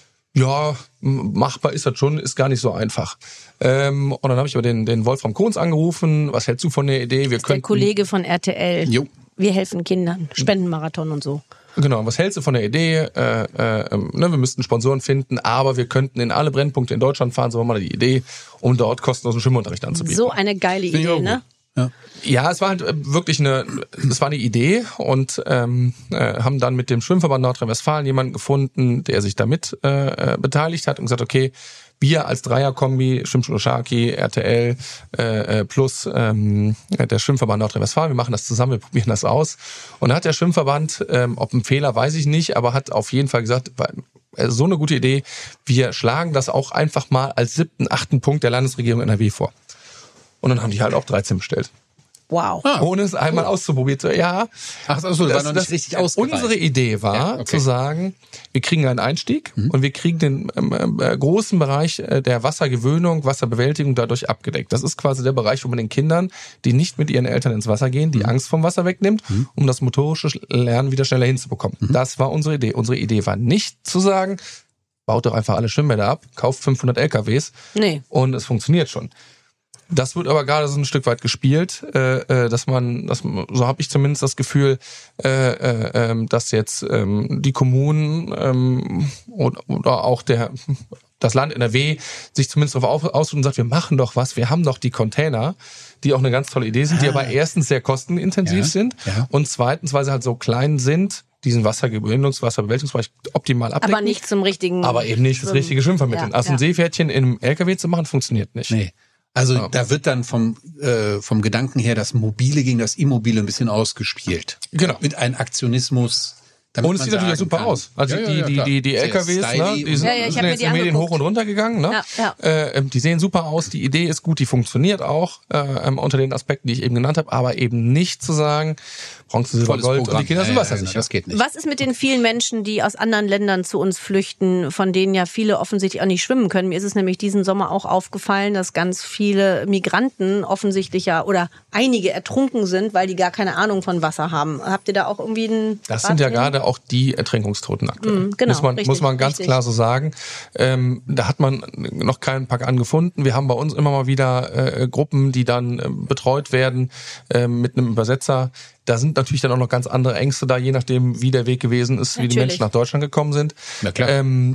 Ja, machbar ist das schon, ist gar nicht so einfach. Ähm, und dann habe ich aber den, den Wolfram Kohns angerufen. Was hältst du von der Idee? Wir das ist der Kollege von R T L. Jo. Wir helfen Kindern. Spendenmarathon und so. Genau, was hältst du von der Idee? Äh, äh, ne, wir müssten Sponsoren finden, aber wir könnten in alle Brennpunkte in Deutschland fahren, so war mal die Idee, um dort kostenlosen Schwimmunterricht anzubieten. So eine geile Idee, ne? Ja. ja, es war halt wirklich eine, es war eine Idee und ähm, äh, haben dann mit dem Schwimmverband Nordrhein-Westfalen jemanden gefunden, der sich damit äh, beteiligt hat und gesagt, okay, wir als Dreierkombi, Schwimmschule Sharky, R T L äh, plus ähm, der Schwimmverband Nordrhein-Westfalen, wir machen das zusammen, wir probieren das aus. Und dann hat der Schwimmverband, ähm, ob ein Fehler, weiß ich nicht, aber hat auf jeden Fall gesagt, so eine gute Idee, wir schlagen das auch einfach mal als siebten, achten Punkt der Landesregierung N R W vor. Und dann haben die halt auch dreizehn bestellt. Wow. Ah, ohne es einmal cool. auszuprobieren. Ja. Ach so, das war noch nicht richtig ausgereift. Unsere Idee war, ja, okay. zu sagen, wir kriegen einen Einstieg mhm. und wir kriegen den ähm, äh, großen Bereich äh, der Wassergewöhnung, Wasserbewältigung dadurch abgedeckt. Das ist quasi der Bereich, wo man den Kindern, die nicht mit ihren Eltern ins Wasser gehen, die mhm. Angst vom Wasser wegnimmt, mhm. um das motorische Lernen wieder schneller hinzubekommen. Mhm. Das war unsere Idee. Unsere Idee war nicht zu sagen, baut doch einfach alle Schwimmbäder ab, kauft fünfhundert L K Ws nee. und es funktioniert schon. Das wird aber gerade so ein Stück weit gespielt, äh, dass man, dass, so habe ich zumindest das Gefühl, äh, äh, dass jetzt ähm, die Kommunen ähm, oder, oder auch der das Land N R W sich zumindest darauf ausruht und sagt, wir machen doch was, wir haben doch die Container, die auch eine ganz tolle Idee sind, die aber erstens sehr kostenintensiv ja, sind ja. und zweitens, weil sie halt so klein sind, diesen Wassergewöhnungs-, Wasserbewältigungsbereich optimal abdecken. Aber nicht zum richtigen Aber eben nicht das richtige Schwimmvermitteln. Ja, also ein ja. Seepferdchen in einem L K W zu machen, funktioniert nicht. Nee. Also ja. da wird dann vom äh, vom Gedanken her das Mobile gegen das Immobile ein bisschen ausgespielt. Genau. Mit einem Aktionismus. Und es sieht natürlich auch super kann. aus. Also ja, ja, die, ja, die, die, die L K Ws, ne, die sind, ja, ja, sind jetzt in den Medien hoch und runter gegangen. Ne? Ja, ja. Äh, die sehen super aus, die Idee ist gut, die funktioniert auch äh, unter den Aspekten, die ich eben genannt habe, aber eben nicht zu sagen, Bronze, Silber, Volles Gold Programm. und die Kinder sind ja, wassersicher. Ja, das geht nicht. Was ist mit den vielen Menschen, die aus anderen Ländern zu uns flüchten, von denen ja viele offensichtlich auch nicht schwimmen können? Mir ist es nämlich diesen Sommer auch aufgefallen, dass ganz viele Migranten offensichtlich ja oder einige ertrunken sind, weil die gar keine Ahnung von Wasser haben. Habt ihr da auch irgendwie einen Das sind ja gerade auch die Ertrinkungstoten aktuell. Mm, genau, muss man, richtig, muss man ganz richtig. klar so sagen. Ähm, da hat man noch keinen Pack angefunden. Wir haben bei uns immer mal wieder äh, Gruppen, die dann äh, betreut werden äh, mit einem Übersetzer. Da sind natürlich dann auch noch ganz andere Ängste da, je nachdem, wie der Weg gewesen ist, Natürlich. wie die Menschen nach Deutschland gekommen sind. Na klar. Ähm,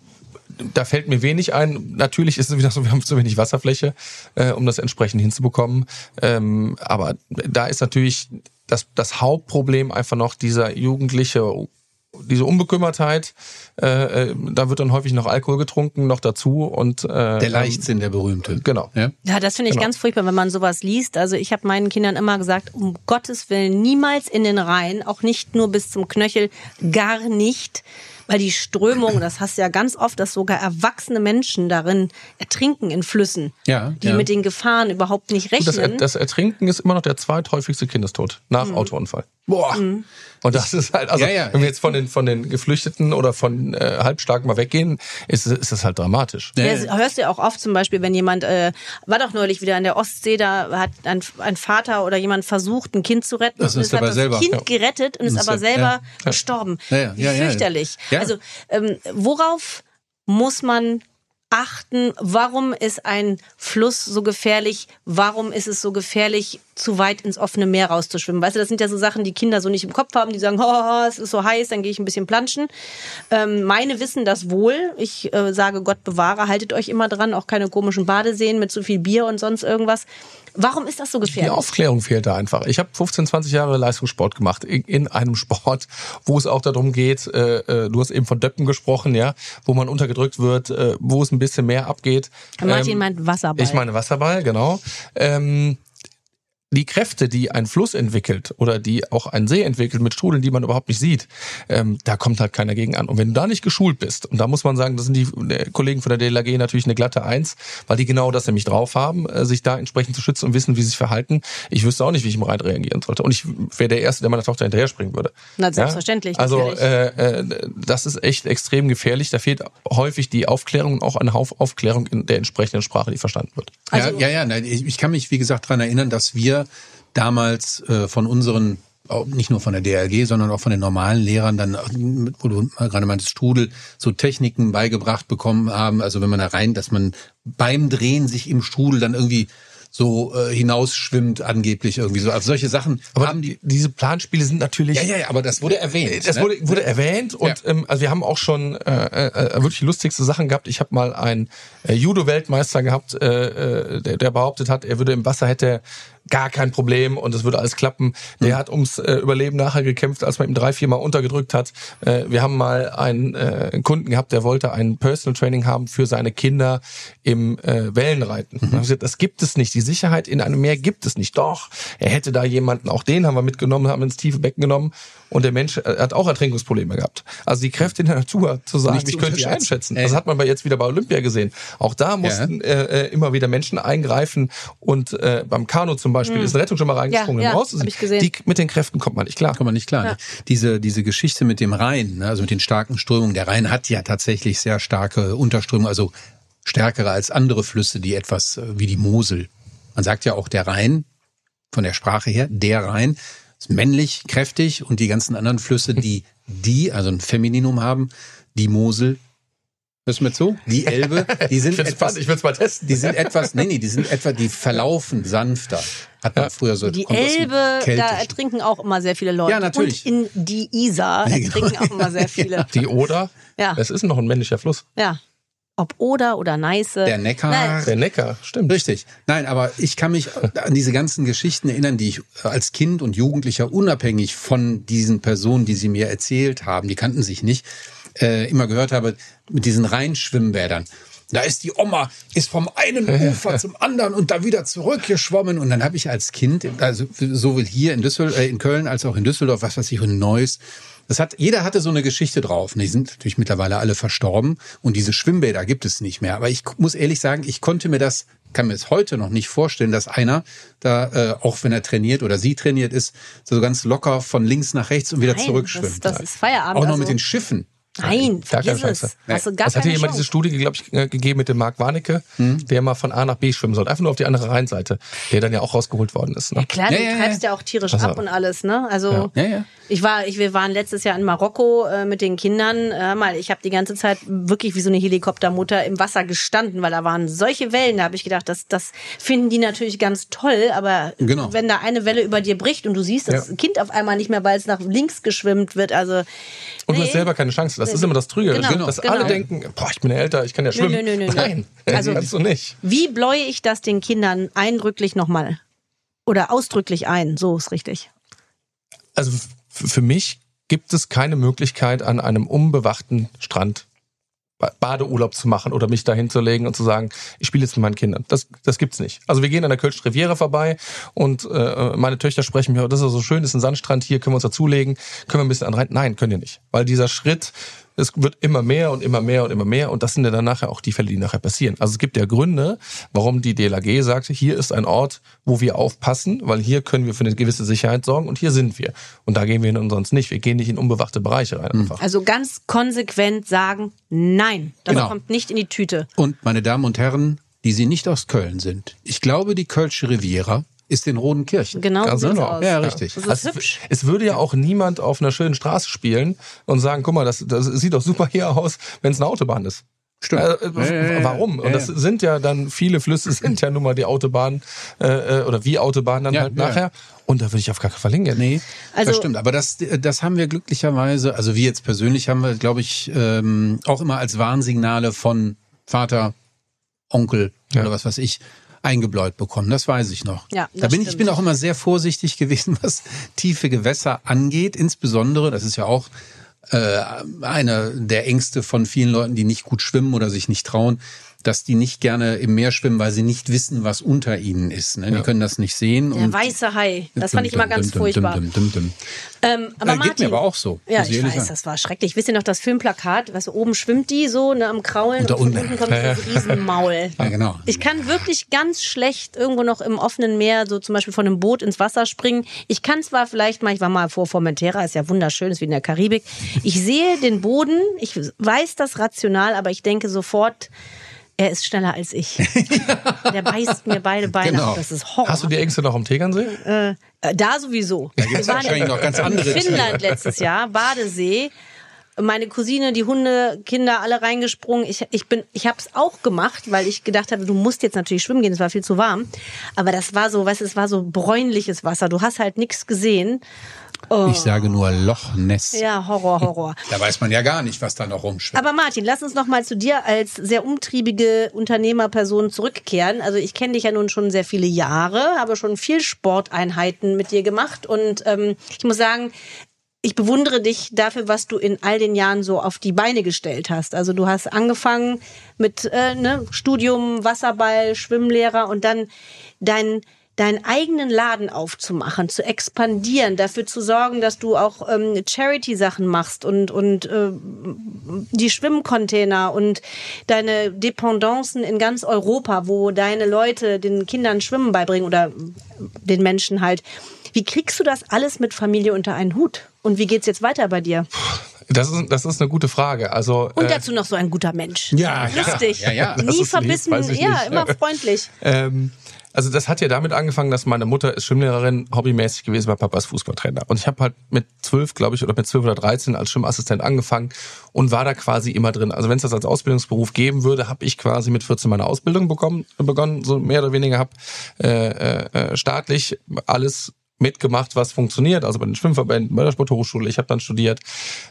ja. Da fällt mir wenig ein. Natürlich ist es wieder so, wir haben zu wenig Wasserfläche, äh, um das entsprechend hinzubekommen. Ähm, aber da ist natürlich das, das Hauptproblem einfach noch dieser jugendliche, diese Unbekümmertheit. Äh, da wird dann häufig noch Alkohol getrunken, noch dazu. Und äh, der Leichtsinn, der berühmte. Genau. Ja, Ja, das finde ich Genau. ganz furchtbar, wenn man sowas liest. Also ich habe meinen Kindern immer gesagt, um Gottes Willen niemals in den Rhein, auch nicht nur bis zum Knöchel, gar nicht. Weil die Strömung, das hast du ja ganz oft, dass sogar erwachsene Menschen darin ertrinken in Flüssen, Ja, die ja. mit den Gefahren überhaupt nicht Und das, rechnen. das Ertrinken ist immer noch der zweithäufigste Kindestod nach Mhm. Autounfall. Boah. Und das ist halt, also Ja, ja. wenn wir jetzt von den von den Geflüchteten oder von äh, Halbstarken mal weggehen, ist ist das halt dramatisch. Ja, das hörst du ja auch oft zum Beispiel, wenn jemand, äh, war doch neulich wieder in der Ostsee, da hat ein, ein Vater oder jemand versucht, ein Kind zu retten. Das und ist es hat aber das selber, Kind ja. gerettet und ist Das aber ist- selber ja. gestorben. Ja, ja, Wie ja, ja. fürchterlich. Ja. Also ähm, worauf muss man achten, warum ist ein Fluss so gefährlich, warum ist es so gefährlich, zu weit ins offene Meer rauszuschwimmen. Weißt du, das sind ja so Sachen, die Kinder so nicht im Kopf haben, die sagen, oh, es ist so heiß, dann gehe ich ein bisschen planschen. Ähm, meine wissen das wohl. Ich äh, sage, Gott bewahre, haltet euch immer dran, auch keine komischen Badeseen mit zu viel Bier und sonst irgendwas. Warum ist das so gefährlich? Die Aufklärung fehlt da einfach. Ich habe fünfzehn, zwanzig Jahre Leistungssport gemacht, in, in einem Sport, wo es auch darum geht, äh, du hast eben von Döppen gesprochen, ja, wo man untergedrückt wird, äh, wo es ein bisschen mehr abgeht. Martin ähm, meint Wasserball. Ich meine Wasserball, genau. Ähm, die Kräfte, die ein Fluss entwickelt oder die auch ein See entwickelt mit Strudeln, die man überhaupt nicht sieht, ähm, da kommt halt keiner gegen an. Und wenn du da nicht geschult bist, und da muss man sagen, das sind die Kollegen von der D L R G natürlich eine glatte Eins, weil die genau das nämlich drauf haben, äh, sich da entsprechend zu schützen und wissen, wie sie sich verhalten. Ich wüsste auch nicht, wie ich im Rhein reagieren sollte. Und ich wäre der Erste, der meiner Tochter hinterher springen würde. Na, selbstverständlich. Ja? Also äh, äh, das ist echt extrem gefährlich. Da fehlt häufig die Aufklärung und auch eine Aufklärung in der entsprechenden Sprache, die verstanden wird. Also, ja, ja, ja. Nein, ich, ich kann mich, wie gesagt, daran erinnern, dass wir damals äh, von unseren, auch nicht nur von der D L R G, sondern auch von den normalen Lehrern dann, wo du gerade meintest, Strudel, so Techniken beigebracht bekommen haben. Also wenn man da rein, dass man beim Drehen sich im Strudel dann irgendwie so äh, hinausschwimmt, angeblich irgendwie so. Also solche Sachen aber haben die. Diese Planspiele sind natürlich. Ja, ja, ja, aber das wurde erwähnt. Das ne? wurde, wurde erwähnt und ja. ähm, also wir haben auch schon äh, äh, wirklich lustigste Sachen gehabt. Ich habe mal einen äh, Judo-Weltmeister gehabt, äh, äh, der, der behauptet hat, er würde im Wasser hätte gar kein Problem und es würde alles klappen. Der mhm. hat ums äh, Überleben nachher gekämpft, als man ihm drei, vier Mal untergedrückt hat. Äh, wir haben mal einen, äh, einen Kunden gehabt, der wollte ein Personal Training haben für seine Kinder im äh, Wellenreiten. Mhm. Gesagt, das gibt es nicht. Die Sicherheit in einem Meer gibt es nicht. Doch, er hätte da jemanden, auch den haben wir mitgenommen, haben ins tiefe Becken genommen und der Mensch äh, hat auch Ertrinkungsprobleme gehabt. Also die Kräfte in der Natur zu sagen, ich könnte die einschätzen. Ey. Das hat man bei jetzt wieder bei Olympia gesehen. Auch da mussten ja. äh, immer wieder Menschen eingreifen und äh, beim Kanu zum Beispiel mhm. ist eine Rettung schon mal reingesprungen, ja, um ja, raus zu hab ich gesehen. Die, mit den Kräften kommt man nicht klar. Kommt man nicht klar. Ja. Ne? Diese, diese Geschichte mit dem Rhein, ne? Also mit den starken Strömungen. Der Rhein hat ja tatsächlich sehr starke Unterströmungen, also stärkere als andere Flüsse, die etwas äh, wie die Mosel. Man sagt ja auch der Rhein, von der Sprache her, der Rhein, ist männlich, kräftig und die ganzen anderen Flüsse, die die, also ein Femininum haben, die Mosel, hörst du mir zu? Die Elbe, die sind ich etwas, ich will's mal testen. die sind etwas, nee, nee, die sind etwa, die verlaufen sanfter. Hat man ja. früher so. Die Elbe, da ertrinken auch immer sehr viele Leute. Ja, natürlich. Und in die Isar ja, ertrinken genau. auch immer sehr viele. Die Oder, ja. es ist noch ein männlicher Fluss. Ja. Ob Oder oder Neiße. Der Neckar. Nein. Der Neckar, stimmt. Richtig. Nein, aber ich kann mich an diese ganzen Geschichten erinnern, die ich als Kind und Jugendlicher unabhängig von diesen Personen, die sie mir erzählt haben, die kannten sich nicht, äh, immer gehört habe, mit diesen Rheinschwimmbädern. Da ist die Oma, ist vom einen Ufer zum anderen und da wieder zurückgeschwommen. Und dann habe ich als Kind, also sowohl hier in Düsseldorf, äh, in Köln als auch in Düsseldorf, was weiß ich, in Neuss, das hat, jeder hatte so eine Geschichte drauf. Und die sind natürlich mittlerweile alle verstorben. Und diese Schwimmbäder gibt es nicht mehr. Aber ich muss ehrlich sagen, ich konnte mir das, kann mir es heute noch nicht vorstellen, dass einer da, äh, auch wenn er trainiert oder sie trainiert ist, so ganz locker von links nach rechts und wieder Nein, zurückschwimmt. Das, das ist Feierabend. Auch noch also mit den Schiffen. Nein, Gar keine vergiss Chance. es. Hast du gar Es hatte keine jemand Chance. diese Studie, glaube ich, gegeben mit dem Marc Warnecke, hm. der mal von A nach B schwimmen sollte. Einfach nur auf die andere Rheinseite, der dann ja auch rausgeholt worden ist. Ne? Ja klar, Ja, du ja, treibst ja. ja auch tierisch Also, ab und alles, ne? Also Ja, ja. ich war, ich, wir waren letztes Jahr in Marokko äh, mit den Kindern. Äh, mal, ich habe die ganze Zeit wirklich wie so eine Helikoptermutter im Wasser gestanden, weil da waren solche Wellen. Da habe ich gedacht, das, das finden die natürlich ganz toll, aber Genau. wenn da eine Welle über dir bricht und du siehst das Ja. Kind auf einmal nicht mehr, weil es nach links geschwimmt wird, also Und du nee. hast selber keine Chance. Das ist immer das Trügerische, Genau, dass genau. alle denken, boah, ich bin älter, ich kann ja schwimmen. nö, nö, nö, nö. Nein, Also- kannst du nicht. Wie bläue ich das den Kindern eindrücklich nochmal? Oder ausdrücklich ein, so ist richtig. Also f- für mich gibt es keine Möglichkeit, an einem unbewachten Strand Ba- Badeurlaub zu machen oder mich da hinzulegen und zu sagen, ich spiele jetzt mit meinen Kindern. Das, das gibt's nicht. Also wir gehen an der Kölsch Riviera vorbei und äh, meine Töchter sprechen mir, das ist so schön, das ist ein Sandstrand hier, können wir uns dazulegen, können wir ein bisschen an rein? Nein, können ihr nicht. Weil dieser Schritt, es wird immer mehr und immer mehr und immer mehr und das sind ja dann nachher auch die Fälle, die nachher passieren. Also es gibt ja Gründe, warum die D L R G sagt, hier ist ein Ort, wo wir aufpassen, weil hier können wir für eine gewisse Sicherheit sorgen und hier sind wir. Und da gehen wir hin und sonst nicht. Wir gehen nicht in unbewachte Bereiche rein einfach. Also ganz konsequent sagen, nein, das Genau. kommt nicht in die Tüte. Und meine Damen und Herren, die Sie nicht aus Köln sind. Ich glaube, die Kölsche Riviera ist in Rodenkirchen. Genau so Ganz sieht's genau. aus. Ja, richtig. Das ist Also hübsch. es würde ja auch niemand auf einer schönen Straße spielen und sagen, guck mal, das, das sieht doch super hier aus, wenn es eine Autobahn ist. Stimmt. Äh, äh, warum? Und das sind ja dann, viele Flüsse sind ja nun mal die Autobahn äh, oder wie Autobahn dann ja, halt ja. nachher. Und da würde ich auf gar keinen Fall hingehen. Nee, Also- das stimmt. Aber das, das haben wir glücklicherweise, also wir jetzt persönlich haben wir, glaube ich, ähm, auch immer als Warnsignale von Vater, Onkel Ja. oder was weiß ich eingebläut bekommen. Das weiß ich noch. Ja, das da bin ich, ich stimmt. bin auch immer sehr vorsichtig gewesen, was tiefe Gewässer angeht. Insbesondere, das ist ja auch äh, eine der Ängste von vielen Leuten, die nicht gut schwimmen oder sich nicht trauen, dass die nicht gerne im Meer schwimmen, weil sie nicht wissen, was unter ihnen ist. Ne? Die können das nicht sehen. Der und weiße Hai, das fand ich immer ganz dum, dum, furchtbar. dum, dum, dum. Ähm, aber Äh, Martin, geht mir aber auch so. Ja, muss ich ehrlich weiß, sagen. das war schrecklich. Wisst ihr noch das Filmplakat? Was oben schwimmt die so ne, am Kraulen Und da und von unten. unten kommt das Riesenmaul. Ja, genau. Ich kann wirklich ganz schlecht irgendwo noch im offenen Meer, so zum Beispiel von einem Boot ins Wasser springen. Ich kann zwar vielleicht mal, ich war mal vor Formentera, ist ja wunderschön, ist wie in der Karibik. Ich sehe den Boden, ich weiß das rational, aber ich denke sofort, er ist schneller als ich. Der beißt mir beide Beine Genau. ab. Das ist Horror. Hast du die Ängste noch am Tegernsee? Äh, da sowieso. Da gibt's Wir waren wahrscheinlich noch ganz andere in Finnland Tiere. letztes Jahr, Badesee. Meine Cousine, die Hunde, Kinder, alle reingesprungen. Ich, ich bin, ich habe es auch gemacht, weil ich gedacht habe, du musst jetzt natürlich schwimmen gehen. Es war viel zu warm. Aber das war so, weißt du, es war so bräunliches Wasser. Du hast halt nichts gesehen. Oh. Ich sage nur Loch Ness. Ja, Horror, Horror. Da weiß man ja gar nicht, was da noch rumschwimmt. Aber Martin, lass uns noch mal zu dir als sehr umtriebige Unternehmerperson zurückkehren. Also ich kenne dich ja nun schon sehr viele Jahre, habe schon viel Sporteinheiten mit dir gemacht und ähm, ich muss sagen, ich bewundere dich dafür, was du in all den Jahren so auf die Beine gestellt hast. Also du hast angefangen mit äh, ne, Studium, Wasserball, Schwimmlehrer und dann dein deinen eigenen Laden aufzumachen, zu expandieren, dafür zu sorgen, dass du auch ähm, Charity-Sachen machst und und äh, die Schwimmcontainer und deine Dependancen in ganz Europa, wo deine Leute den Kindern Schwimmen beibringen oder den Menschen halt. Wie kriegst du das alles mit Familie unter einen Hut? Und wie geht's jetzt weiter bei dir? Das ist, das ist eine gute Frage. Also, Und äh, dazu noch so ein guter Mensch. Ja, ja. Lustig. Ja, ja. Das Nie ist verbissen. lieb, weiß ich Ja, nicht. immer freundlich. Ähm, also das hat ja damit angefangen, dass meine Mutter ist Schwimmlehrerin, hobbymäßig gewesen, mein Papa ist Fußballtrainer. Und ich habe halt mit zwölf, glaube ich, oder mit zwölf oder dreizehn als Schwimmassistent angefangen und war da quasi immer drin. Also wenn es das als Ausbildungsberuf geben würde, habe ich quasi mit vierzehn meine Ausbildung bekommen, begonnen, so mehr oder weniger habe äh, äh, staatlich alles mitgemacht, was funktioniert, also bei den Schwimmverbänden, bei der Sporthochschule, ich habe dann studiert.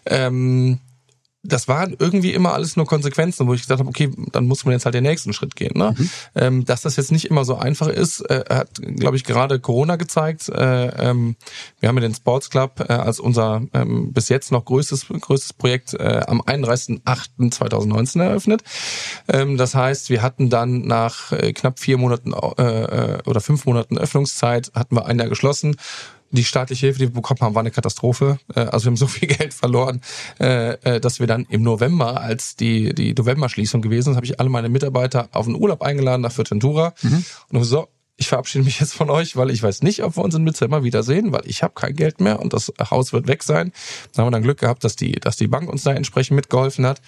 Ähm, das waren irgendwie immer alles nur Konsequenzen, wo ich gesagt habe, okay, dann muss man jetzt halt den nächsten Schritt gehen. Ne? Mhm. Ähm, dass das jetzt nicht immer so einfach ist, äh, hat, glaube ich, gerade Corona gezeigt. Äh, ähm, wir haben ja den Sports Club äh, als unser ähm, bis jetzt noch größtes größtes Projekt äh, am einunddreißigsten achten zweitausendneunzehn eröffnet. Ähm, das heißt, wir hatten dann nach äh, knapp vier Monaten äh, oder fünf Monaten Öffnungszeit, hatten wir ein Jahr geschlossen. Die staatliche Hilfe, die wir bekommen haben, war eine Katastrophe. Also wir haben so viel Geld verloren, dass wir dann im November, als die die November-Schließung gewesen ist, habe ich alle meine Mitarbeiter auf einen Urlaub eingeladen nach Fuerteventura. Mhm. Und so, ich verabschiede mich jetzt von euch, weil ich weiß nicht, ob wir uns in Nizza immer wiedersehen, weil ich habe kein Geld mehr und das Haus wird weg sein. Da haben wir dann Glück gehabt, dass die dass die Bank uns da entsprechend mitgeholfen hat.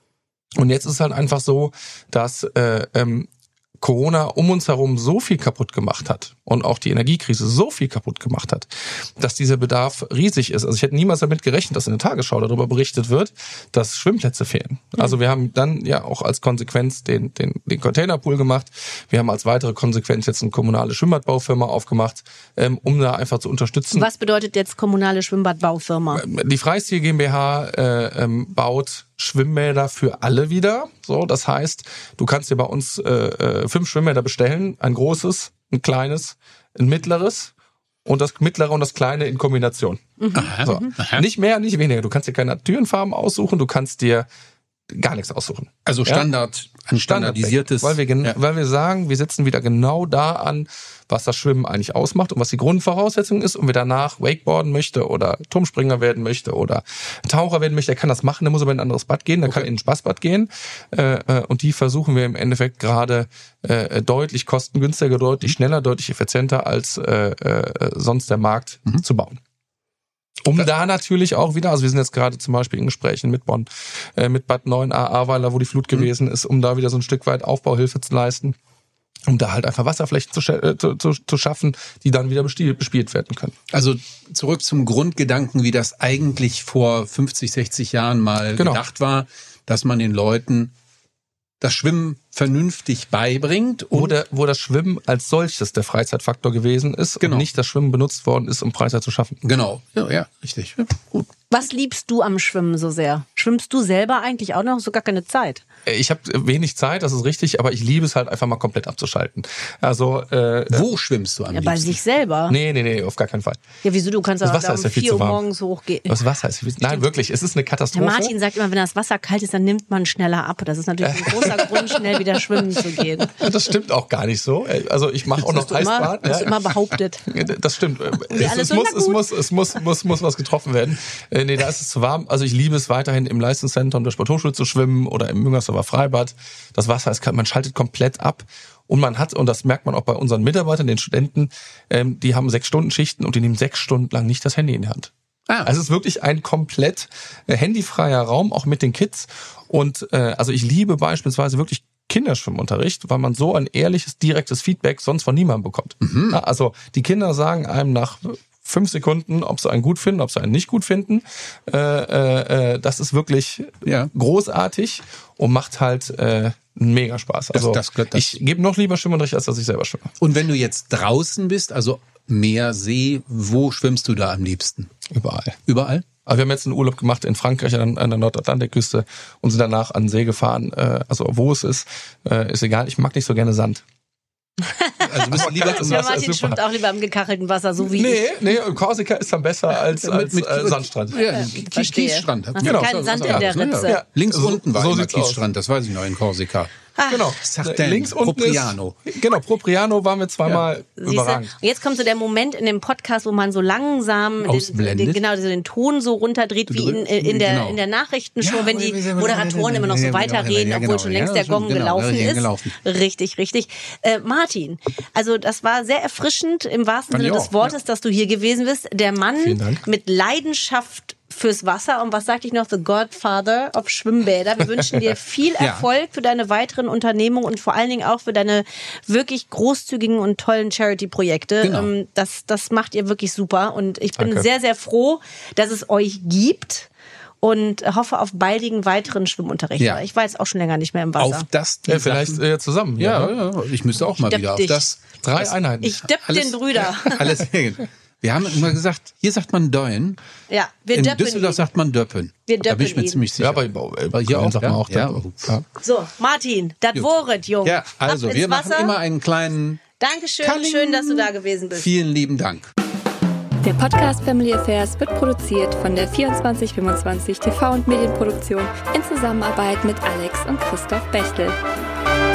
Und jetzt ist es halt einfach so, dass äh, ähm, Corona um uns herum so viel kaputt gemacht hat und auch die Energiekrise so viel kaputt gemacht hat, dass dieser Bedarf riesig ist. Also ich hätte niemals damit gerechnet, dass in der Tagesschau darüber berichtet wird, dass Schwimmplätze fehlen. Mhm. Also wir haben dann ja auch als Konsequenz den, den, den Containerpool gemacht. Wir haben als weitere Konsequenz jetzt eine kommunale Schwimmbadbaufirma aufgemacht, ähm, um da einfach zu unterstützen. Was bedeutet jetzt kommunale Schwimmbadbaufirma? Die Freistil GmbH äh, ähm, baut Schwimmbäder für alle wieder. So, das heißt, du kannst dir bei uns äh, fünf Schwimmbäder bestellen, ein großes, ein kleines, ein mittleres und das mittlere und das kleine in Kombination. Mhm. So. Mhm. Nicht mehr, nicht weniger. Du kannst dir keine Türenfarben aussuchen, du kannst dir gar nichts aussuchen. Also Standard, ja? ein standardisiertes. Weil wir, gen- ja. weil wir sagen, wir setzen wieder genau da an, was das Schwimmen eigentlich ausmacht und was die Grundvoraussetzung ist. Und wer danach Wakeboarden möchte oder Turmspringer werden möchte oder Taucher werden möchte, der kann das machen, der muss aber in ein anderes Bad gehen, der okay. kann in ein Spaßbad gehen. Äh, und die versuchen wir im Endeffekt gerade äh, deutlich kostengünstiger, deutlich schneller, deutlich effizienter als äh, äh, sonst der Markt mhm. zu bauen. Um da natürlich auch wieder, also wir sind jetzt gerade zum Beispiel in Gesprächen mit Bonn, äh, mit Bad neun a Ahrweiler, wo die Flut gewesen ist, um da wieder so ein Stück weit Aufbauhilfe zu leisten, um da halt einfach Wasserflächen zu, äh, zu, zu, zu schaffen, die dann wieder bespielt, bespielt werden können. Also zurück zum Grundgedanken, wie das eigentlich vor fünfzig, sechzig Jahren mal genau. gedacht war, dass man den Leuten das Schwimmen vernünftig beibringt. Und Oder wo das Schwimmen als solches der Freizeitfaktor gewesen ist Genau. und nicht das Schwimmen benutzt worden ist, um Freizeit zu schaffen. Genau, ja, ja richtig. Ja, gut. Was liebst du am Schwimmen so sehr? Schwimmst du selber eigentlich auch noch? So gar keine Zeit. Ich habe wenig Zeit, das ist richtig, aber ich liebe es halt einfach mal komplett abzuschalten. Also äh, Wo schwimmst du am Ja, bei liebsten? sich selber. nee, nee, nee, auf gar keinen Fall. Ja, wieso? Du kannst Das auch Wasser da ist um ja viel vier zu Uhr warm. morgens hochgehen. Das Wasser ist Nein, wirklich, es ist eine Der Katastrophe. Martin sagt immer, wenn das Wasser kalt ist, dann nimmt man schneller ab. Das ist natürlich ein großer Grund, schnell wieder schwimmen zu gehen. Das stimmt auch gar nicht so. Also ich mache auch noch hast du immer, Eisbad. hast du immer behauptet. Das stimmt. Es, alles es, so, muss, na es, gut. muss, es muss, muss, muss was getroffen werden. Äh, nee, da ist es zu warm. Also ich liebe es weiterhin im Leistungszentrum der Sporthochschule zu schwimmen oder im Müngersdorfer Freibad. Das Wasser ist kalt, man schaltet komplett ab. Und man hat, und das merkt man auch bei unseren Mitarbeitern, den Studenten, ähm, die haben sechs Stunden Schichten und die nehmen sechs Stunden lang nicht das Handy in die Hand. Ah. Also es ist wirklich ein komplett äh, handyfreier Raum, auch mit den Kids. Und äh, also ich liebe beispielsweise wirklich Kinderschwimmunterricht, weil man so ein ehrliches, direktes Feedback sonst von niemandem bekommt. Mhm. Ja, also die Kinder sagen einem nach fünf Sekunden, ob sie einen gut finden, ob sie einen nicht gut finden. Äh, äh, das ist wirklich Ja. großartig und macht halt äh, mega Spaß. Also das gehört- das- ich gebe noch lieber Schwimmunterricht, als dass ich selber schwimme. Und wenn du jetzt draußen bist, also Meer, See, wo schwimmst du da am liebsten? Überall. Überall? Aber wir haben jetzt einen Urlaub gemacht in Frankreich an, an der Nordatlantikküste und sind danach an den See gefahren. Äh, also wo es ist, äh, ist egal. Ich mag nicht so gerne Sand. Also bist du lieber Das Ja, Wasser Martin ist super. schwimmt auch lieber im gekachelten Wasser, so wie Nee, ich. nee, Korsika ist dann besser als, als mit- äh, Sandstrand. Ja, ich Kies- verstehe. Kiesstrand. Hast du keinen Sand in der Ritze? Ja. Links So- unten war so immer sieht's aus. Kiesstrand, das weiß ich noch in Korsika. Genau. Sartène, Links unten Propriano. Ist, genau, Propriano waren wir zweimal Siehste? überragend. Und jetzt kommt so der Moment in dem Podcast, wo man so langsam den, Ausblendet. den, genau, so den Ton so runterdreht, wie in, in, der, Genau. in der Nachrichtenshow, Ja, wenn die ja, ja, ja, Moderatoren ja, immer noch ja, so ja, weiterreden, ja, obwohl genau, schon ja, längst der schon, Gong genau, gelaufen ja, ist. gelaufen. Richtig, richtig. Äh, Martin, also das war sehr erfrischend im wahrsten Fand Sinne ich des auch, Wortes, dass du hier gewesen bist. Der Mann Vielen Dank. mit Leidenschaft fürs Wasser. Und was sagte ich noch? The Godfather of Schwimmbäder. Wir wünschen dir viel Ja. Erfolg für deine weiteren Unternehmungen und vor allen Dingen auch für deine wirklich großzügigen und tollen Charity-Projekte. Genau. Ähm, Das, das macht ihr wirklich super. Und ich bin Danke. sehr, sehr froh, dass es euch gibt und hoffe auf baldigen weiteren Schwimmunterricht. Ja. Ich war jetzt auch schon länger nicht mehr im Wasser. Auf das die Ja, vielleicht Sachen- äh, zusammen. hier, Ja, ne? ja, ich müsste auch mal depp wieder auf dich. das. Drei das, Einheiten. Ich depp alles, den Brüder. Ja, alles. Wir haben immer gesagt, hier sagt man Döen. Ja, wir In döppen Düsseldorf ihn. sagt man Döppen. Wir Da bin ich döppen mir ihn. ziemlich sicher. Ja, bei, bei, Weil hier Köln auch, sagt man ja? auch. Ja. Ja. So, Martin, das Woret, Jung. Ja, also Ab ins wir machen Wasser. immer einen kleinen Dankeschön, Kalling. schön, dass du da gewesen bist. Vielen lieben Dank. Der Podcast Family Affairs wird produziert von der vierundzwanzig fünfundzwanzig T V- und Medienproduktion in Zusammenarbeit mit Alex und Christoph Bechtel.